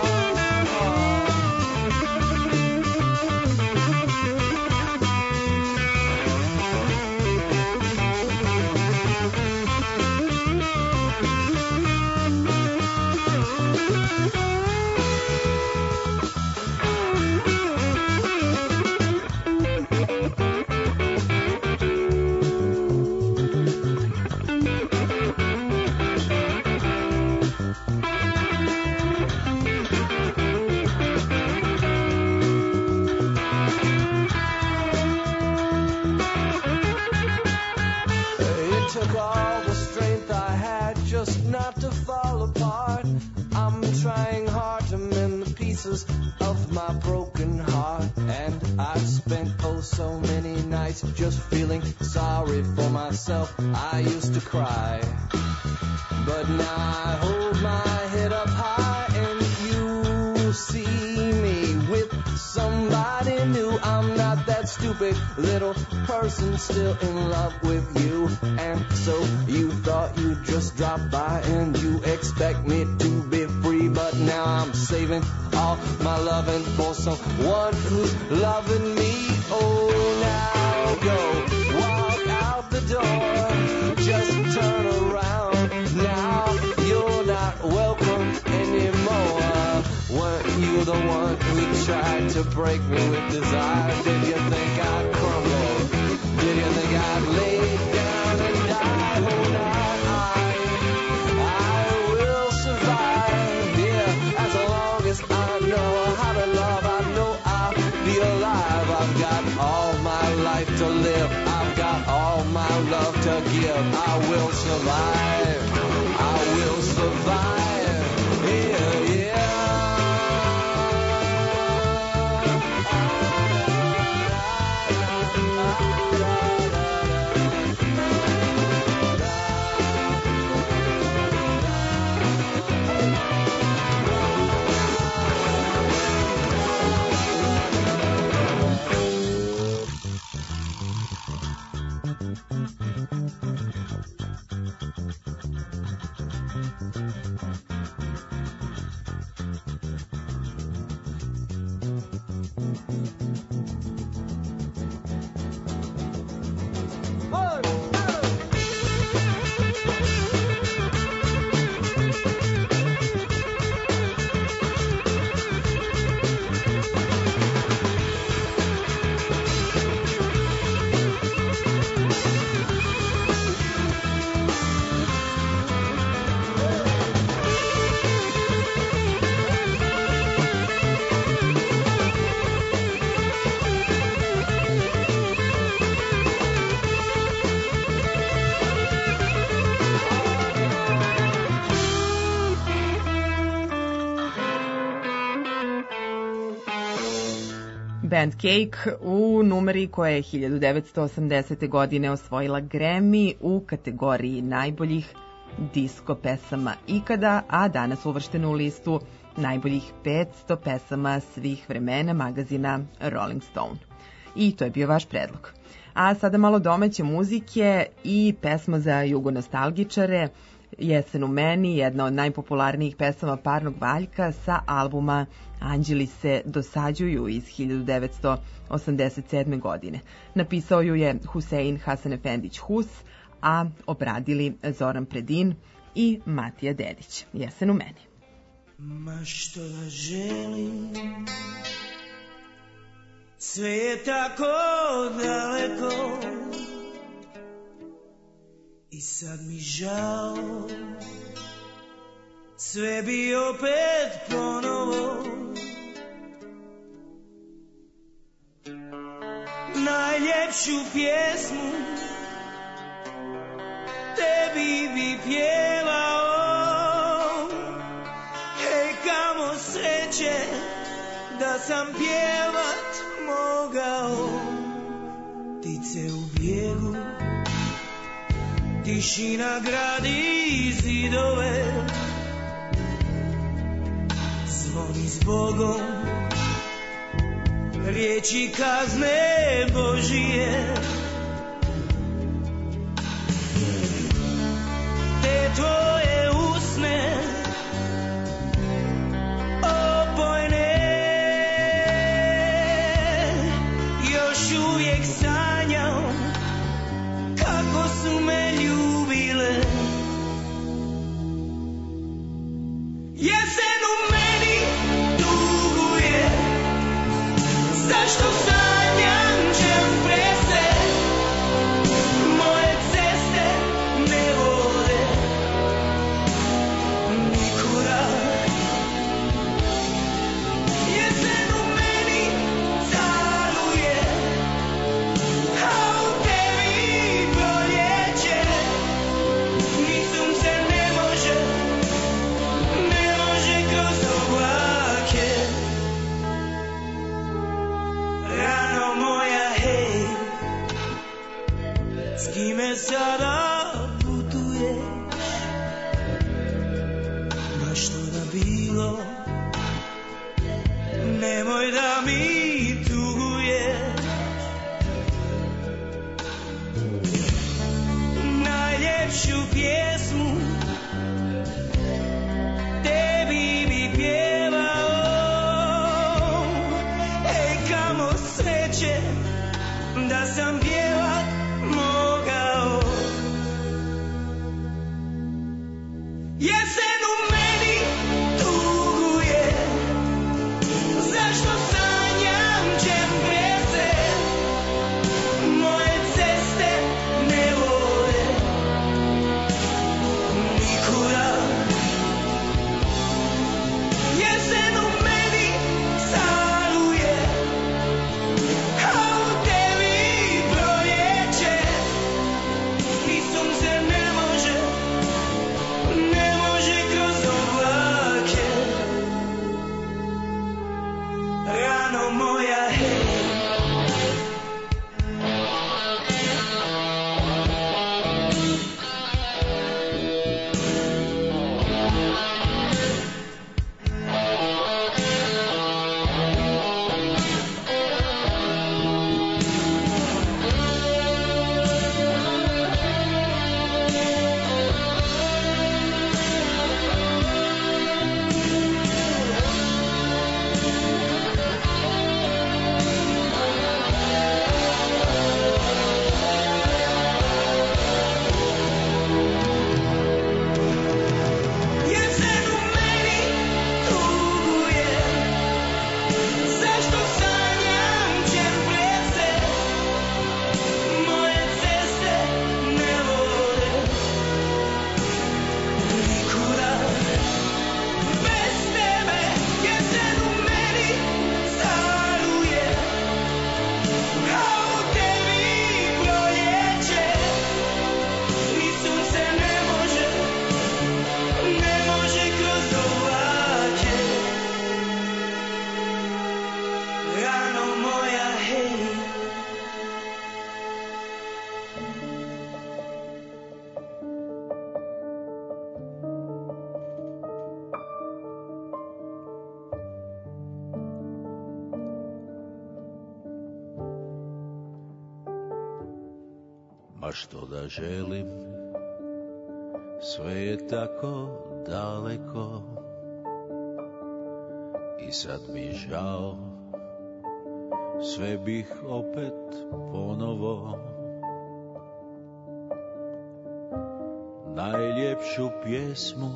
Speaker 7: It took all the strength I had just not to fall apart. I'm trying hard to mend the pieces of my broken heart. And I've spent oh so many nights just feeling sorry for myself. I used to cry, but now I hold my head up high and you see me with somebody new. I'm not that stupid little person still in love with you. And so you thought you'd just drop by and you expect me to be free. But now I'm saving all my loving for someone who's loving me. Oh, now go, walk out the door, just turn around. Now you're not welcome anymore. Weren't you the one who tried to break me with desire? Did you think I'd crumble? Did you think I'd lay down and die? Oh, now I will survive. Yeah, as long as I know how to love, I know I'll be alive. I've got all my life to live, I've got all my love to give. I will survive, I will survive. Yeah, yeah.
Speaker 3: Band Cake u numeri koja je 1980. godine osvojila Grammy u kategoriji najboljih disko pesama ikada, a danas uvrštena u listu najboljih 500 pesama svih vremena magazina Rolling Stone. I to je bio vaš predlog. A sada malo domaće muzike i pesma za jugonostalgičare. Jesen u meni, jedna od najpopularnijih pesama Parnog Valjka sa albuma Anđeli se dosađuju iz 1987. godine. Napisao ju je Husein Hasanefendić Hus, a obradili Zoran Predin i Matija Dedić. Jesen u meni.
Speaker 15: Ma što da želim, sve je tako daleko i sad mi žao, sve bi opet ponovo. Najljepšu pjesmu tebi bi pjevao, hej kamo sreće da sam pjevat mogao. Ptice u bijegu, tišina gradi zidove, zvoni zbogom, riječi kazne Božije. Te tvoje usne opojne, još uvijek sanjam kako su me ljubile. Jesen u meni tuguje, zašto sanjam čem prese, moje ceste ne vode nikuda. Jesen u meni caruje, a u tebi proljeće, ni sunce ne može kroz oblake. Rano moja, hej, s kime sada putuješ? Ma što da bilo, nemoj da mi tuguješ. Najljepšu pjesmu tebi bi pjevao, ej kamo sreće da sam pjevat mogao. Jesen u meni tuguje, zašto sanjam čem prese, moje ceste ne vode nikuda. Jesen u meni caruje, a u tebi proljeće, ni sunce ne može
Speaker 16: a što da želim, sve je tako daleko i sad mi žao, sve bih opet ponovo. Najljepšu pjesmu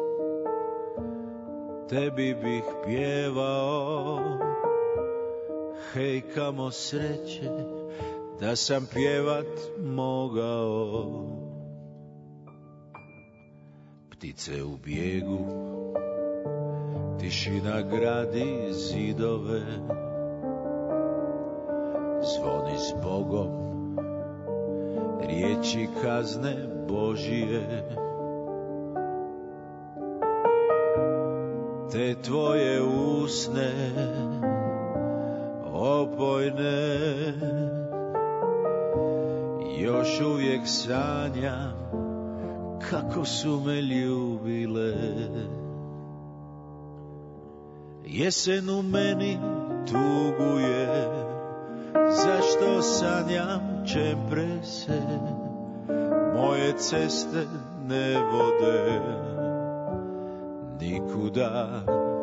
Speaker 16: tebi bih pjevao, hej kamo sreće da sam pjevat mogao. Ptice u bijegu, tišina gradi zidove, zvoni s Bogom, riječi kazne Božije. Te tvoje usne opojne, još uvijek sanjam kako su me ljubile. Jesen u meni tuguje, zašto sanjam čemprese, moje ceste ne vode nikuda.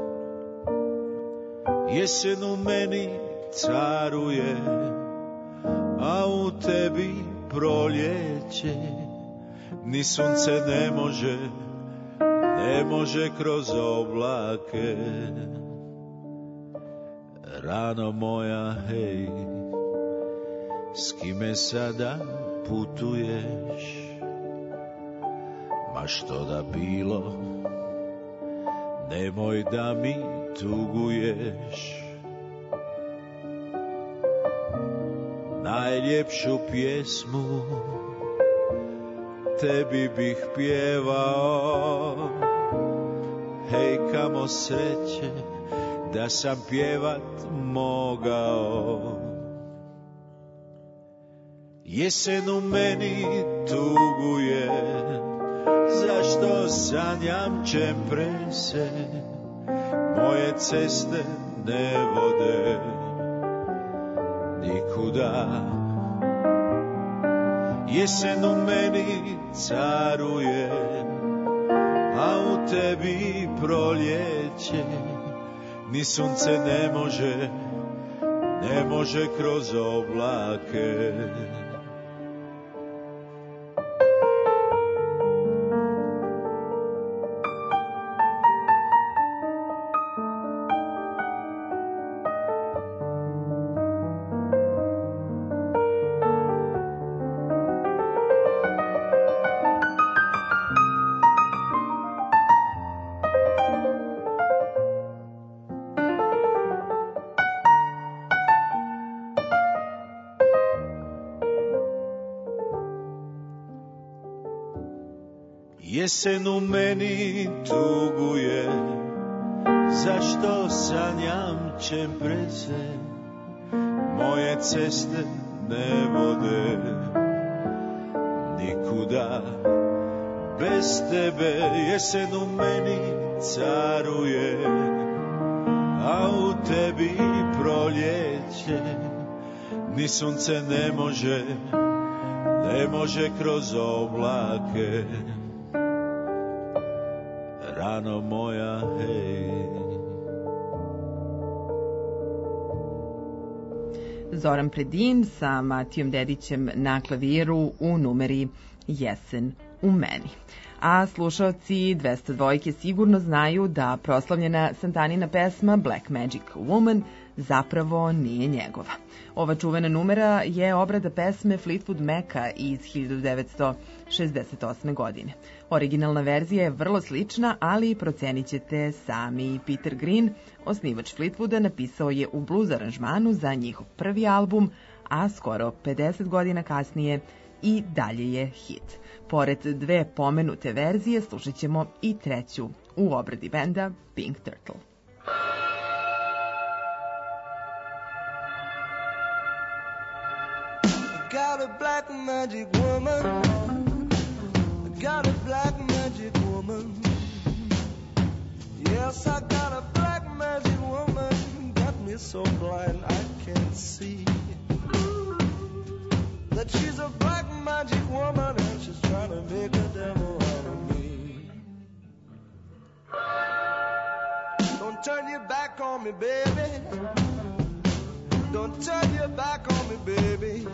Speaker 16: Jesen u meni caruje, a u tebi proljeće. Ni sunce ne može kroz oblake. Rano moja, hej, s kime sada putuješ? Ma što da bilo, nemoj da mi tuguješ. Najljepšu pjesmu tebi bih pjevao, hej kamo sreće da sam pjevat mogao. Jesen u meni tuguje, zašto sanjam čemprese, moje ceste ne vode nikuda. Jesen u meni caruje, a u tebi proljeće. Ni sunce ne može kroz oblake. Jesen u meni tuguje, zašto sanjam čemprese, moje ceste ne vode nikuda. Bez tebe jesen u meni caruje, a u tebi proljeće. Ni sunce ne može kroz oblake. Rano moja, hej.
Speaker 3: Zoran Predin sa Matijom Dedićem na klaviru u numeri Jesen u meni. A slušaoci 202 sigurno znaju da proslavljena Santanina pesma Black Magic Woman zapravo nije njegova. Ova čuvena numera je obrada pesme Fleetwood Maca iz 1968. godine. Originalna verzija je vrlo slična, ali procenit ćete sami. Peter Green, osnivač Fleetwooda, napisao je u blues aranžmanu za njihov prvi album, a skoro 50 godina kasnije i dalje je hit. Pored dve pomenute verzije, slušat ćemo i treću u obradi benda Pink Turtle.
Speaker 15: Got a black magic woman. Got a black magic woman. Yes, I got a black magic woman. Got me so blind I can't see. that she's a black magic woman and she's trying to make a devil out of me. Don't turn your back on me, baby. Don't turn your back on me, baby.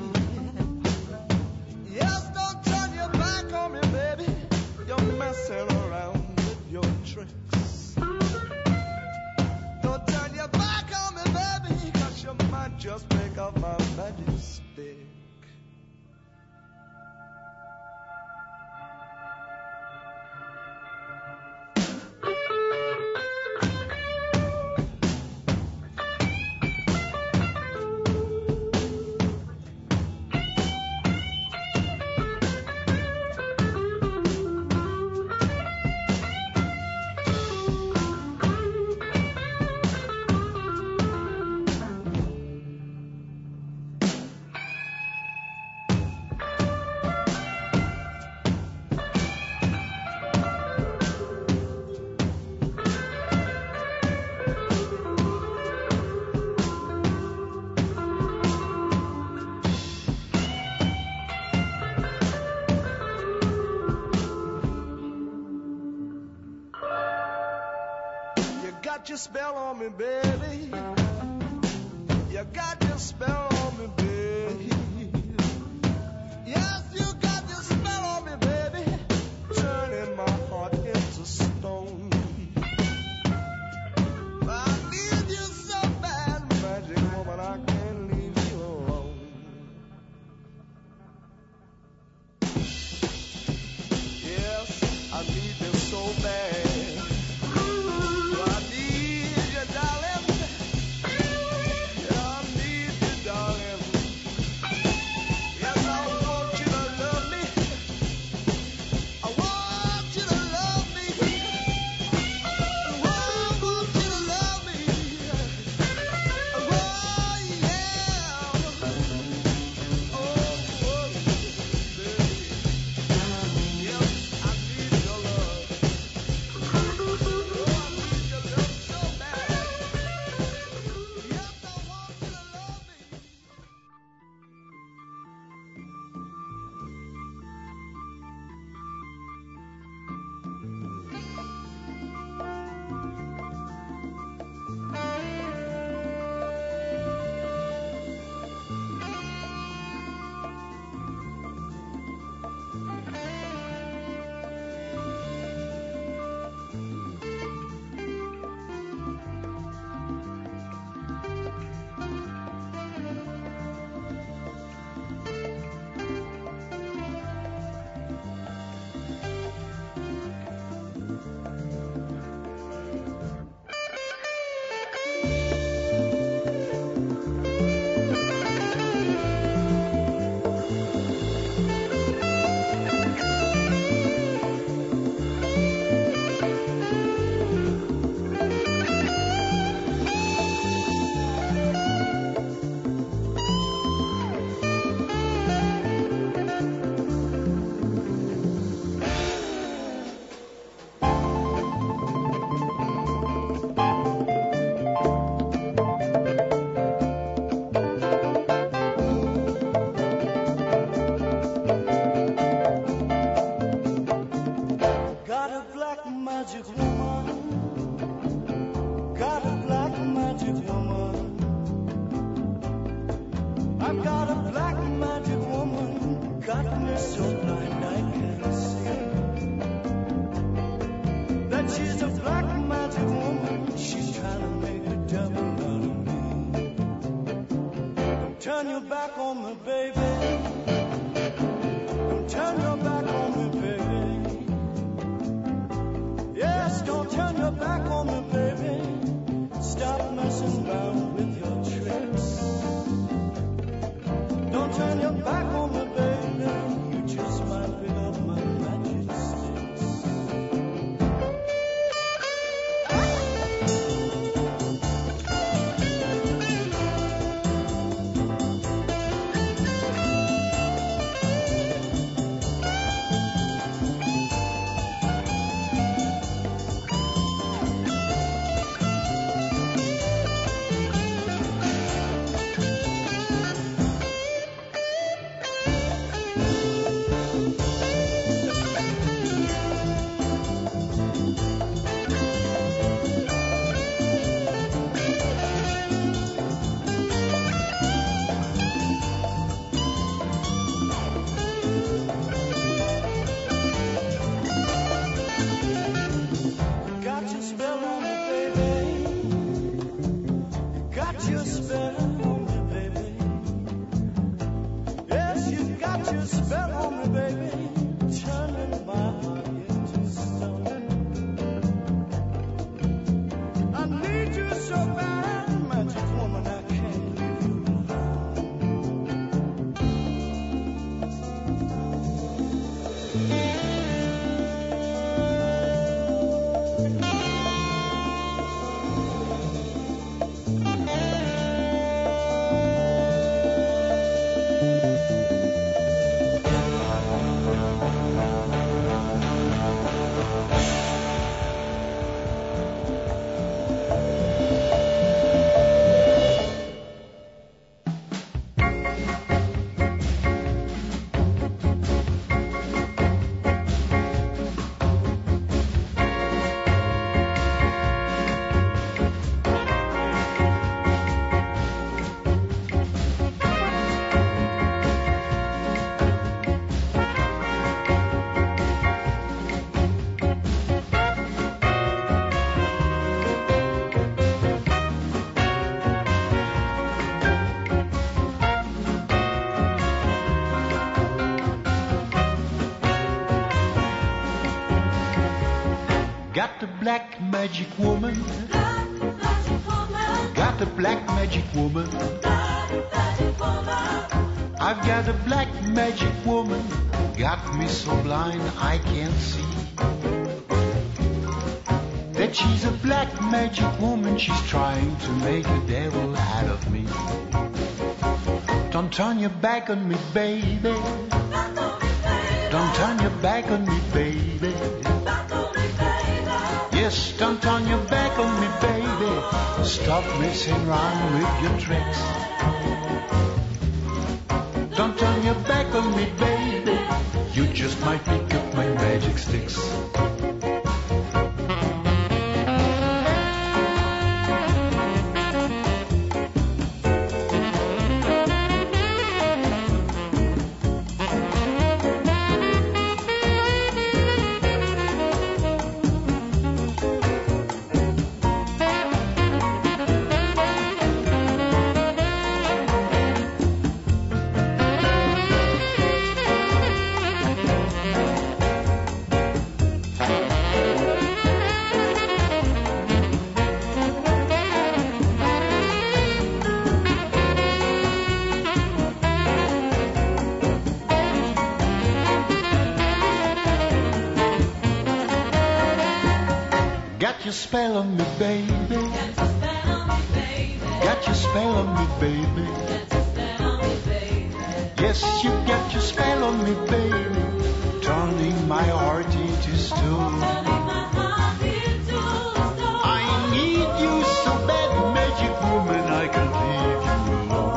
Speaker 15: Yes, don't turn your back on me, baby. You're messing around with your tricks. Don't turn your back on me, baby, 'cause you might just break up my magic stick. Got your spell on me, baby. You got your spell on me, baby. Yes, you got your spell on me, baby. Turning my heart into stone. I need you so bad, magic woman, I can't leave you alone. Yes, I need you so bad. Turn your back on me, baby. Don't turn your back on me, baby. Yes, don't turn your back on me, baby. Stop messing around with your tricks. Don't turn your back on me, baby. You just might pick up my magic sticks.
Speaker 16: Got the black magic woman. Got the black magic woman. I've got a black magic woman. Got me so blind I can't see. That she's a black magic woman. She's trying to make a devil out of me. Don't turn your back on me, baby. Don't turn your back on me, baby. Yes, don't turn your back on me, baby. Stop messing around with your tricks. Don't turn your back on me, baby. You just might pick up my magic sticks. Got your spell on me, baby. Got your spell on me, baby. Yes, you got your spell on me, baby. Turning my heart into stone. I need you so bad, magic woman, I can't leave you alone.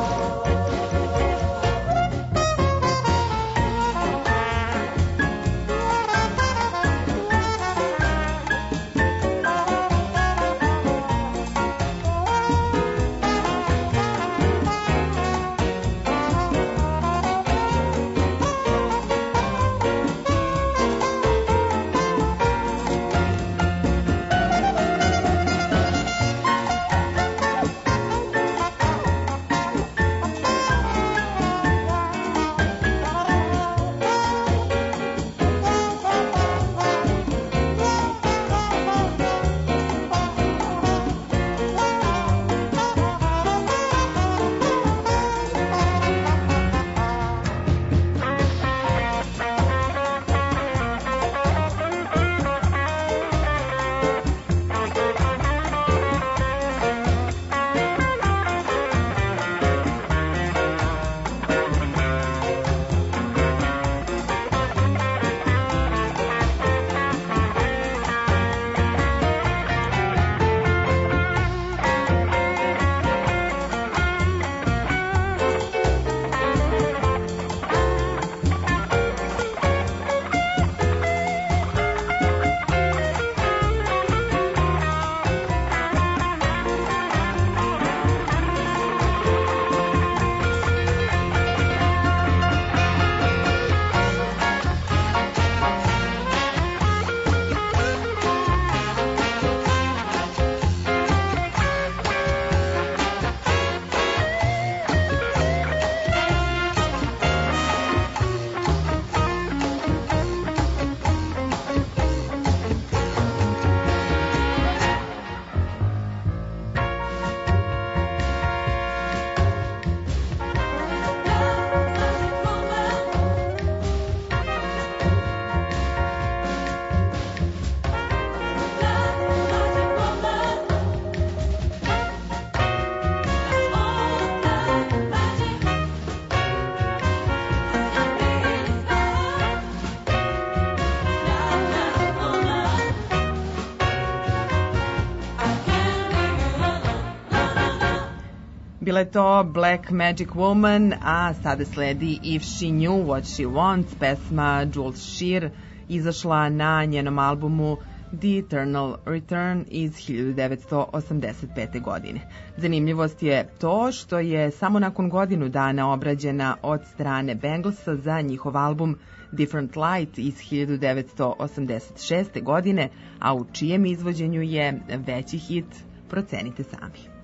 Speaker 3: Bila je to Black Magic Woman, a sada sledi If She Knew What She Wants, pesma Jules Shear, izašla na njenom albumu The Eternal Return iz 1985. godine. Zanimljivost je to što je samo nakon godinu dana obrađena od strane Banglesa za njihov album Different Light iz 1986. godine, a u čijem izvođenju je veći hit procenite sami.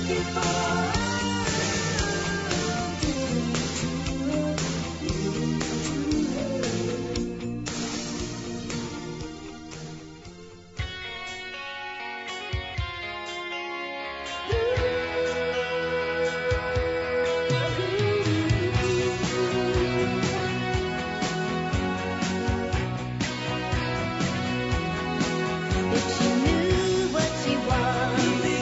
Speaker 4: looking for. If she knew what she wants, if she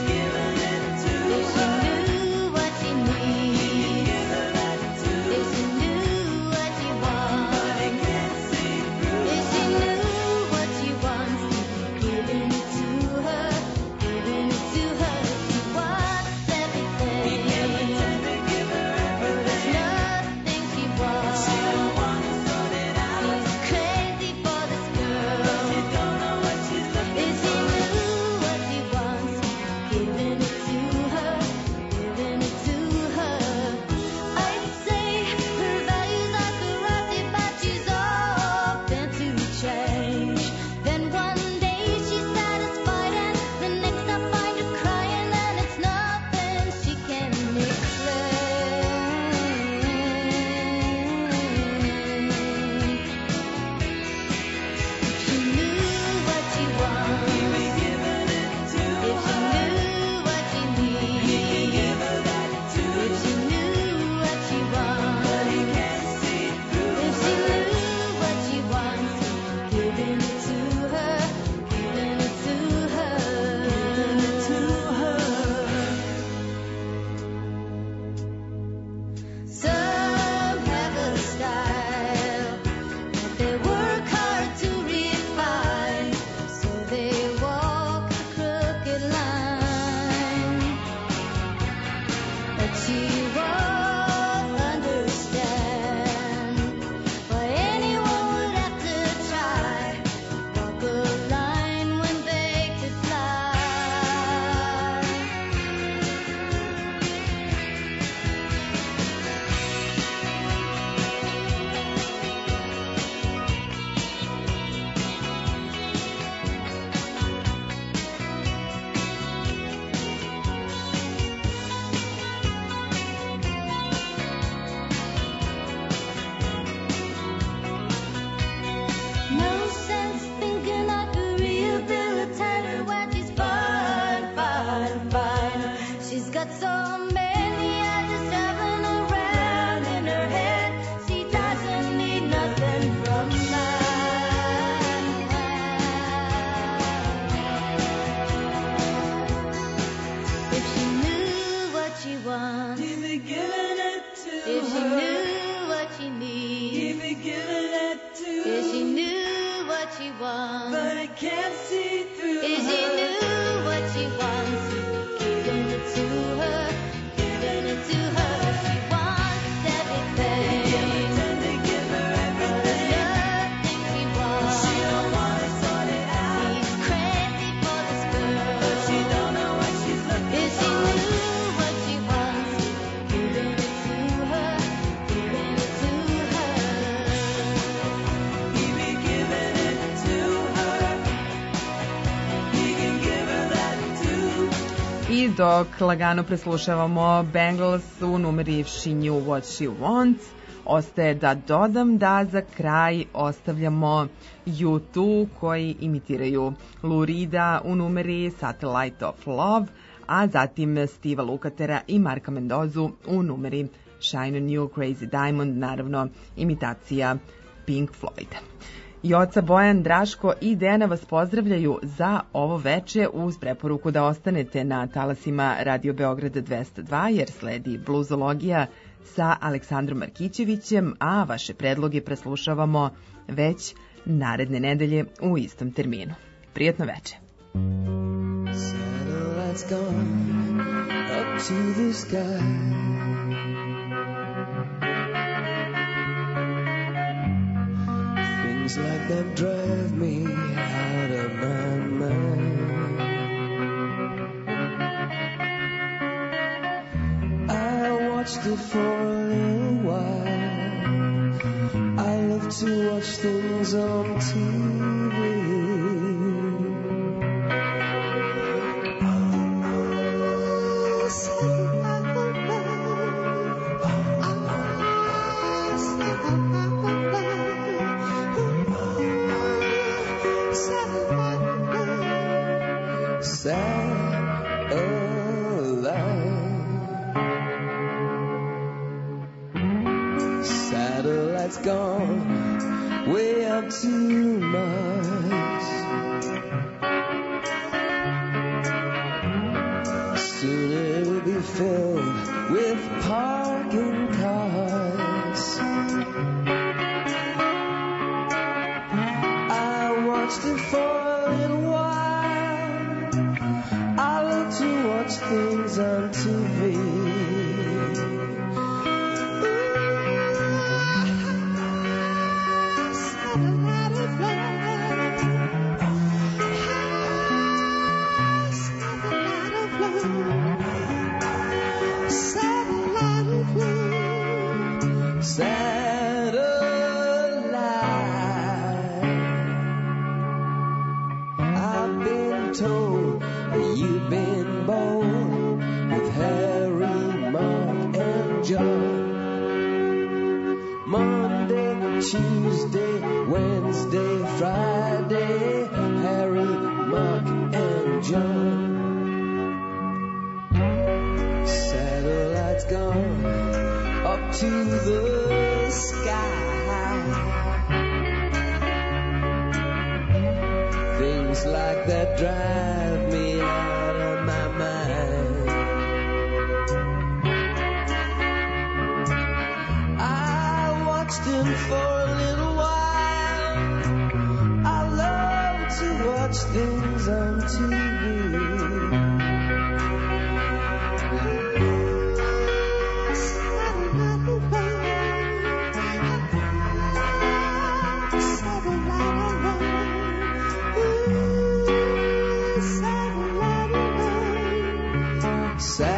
Speaker 4: knew what she needs, if she knew what she wants, if she knew what she wants, giving it to her, giving it to her. She wants everything, but there's nothing she wants. She's crazy for this girl. If she knew what she wants, giving it to her, giving it to her. I'd say her values are corrupted, but she's open to change. Then one day she's satisfied, and the next I find her crying, and it's nothing she can explain. If she knew what she wants, if she knew what she needs, if she knew what she wants, if she knew what she wants, giving it to her, giving it to her, giving it to her. Some have a style that they work hard to refine, so they walk a crooked line. But she won't understand why anyone would have to try, walk a line when they could fly. No sense thinking I could rehabilitate her when she's fine, fine, fine. She's got so many ideas traveling around in her head. She doesn't need nothing from mine. If she knew what she wants, if she knew what she needs, if she knew what she wants, but I can't see through. If she knew what she wants, giving it to her, giving it to her. She wants everything, but there's nothing she wants. He's crazy for this girl. If she knew what she wants, giving it to her, giving it to her.
Speaker 3: I dok lagano preslušavamo Bangles u numeri If She Knew What She Wants, ostaje da dodam da za kraj ostavljamo U2 koji imitiraju Lou Reeda u numeri Satellite of Love, a zatim Steva Lukatera i Marka Mendozu u numeri Shine on You, Crazy Diamond, naravno imitacija Pink Floyd. Joca, Bojan, Draško i Dejana vas pozdravljaju za ovo veče uz preporuku da ostanete na talasima Radio Beograda 202 jer sledi bluzologija sa Aleksandrom Markićevićem, a vaše predloge preslušavamo već naredne nedelje u istom terminu. Prijatno veče.
Speaker 15: Satellites gone up to the sky. Things like that drive me out of my mind. I watched it for a little while. I love to watch things on TV. Oh, Satellite's gone way up too much. Soon it will be filled with parking cars. I watched it for a little while. I love to watch things on TV. I've been told that you've been born with Harry, Mark, and John. Monday, Tuesday, Wednesday, Friday, Harry, Mark, and John. Satellite's gone up to the sky. Things like that drive me out of my mind. I watched him for a little while. I love to watch things on TV. Sad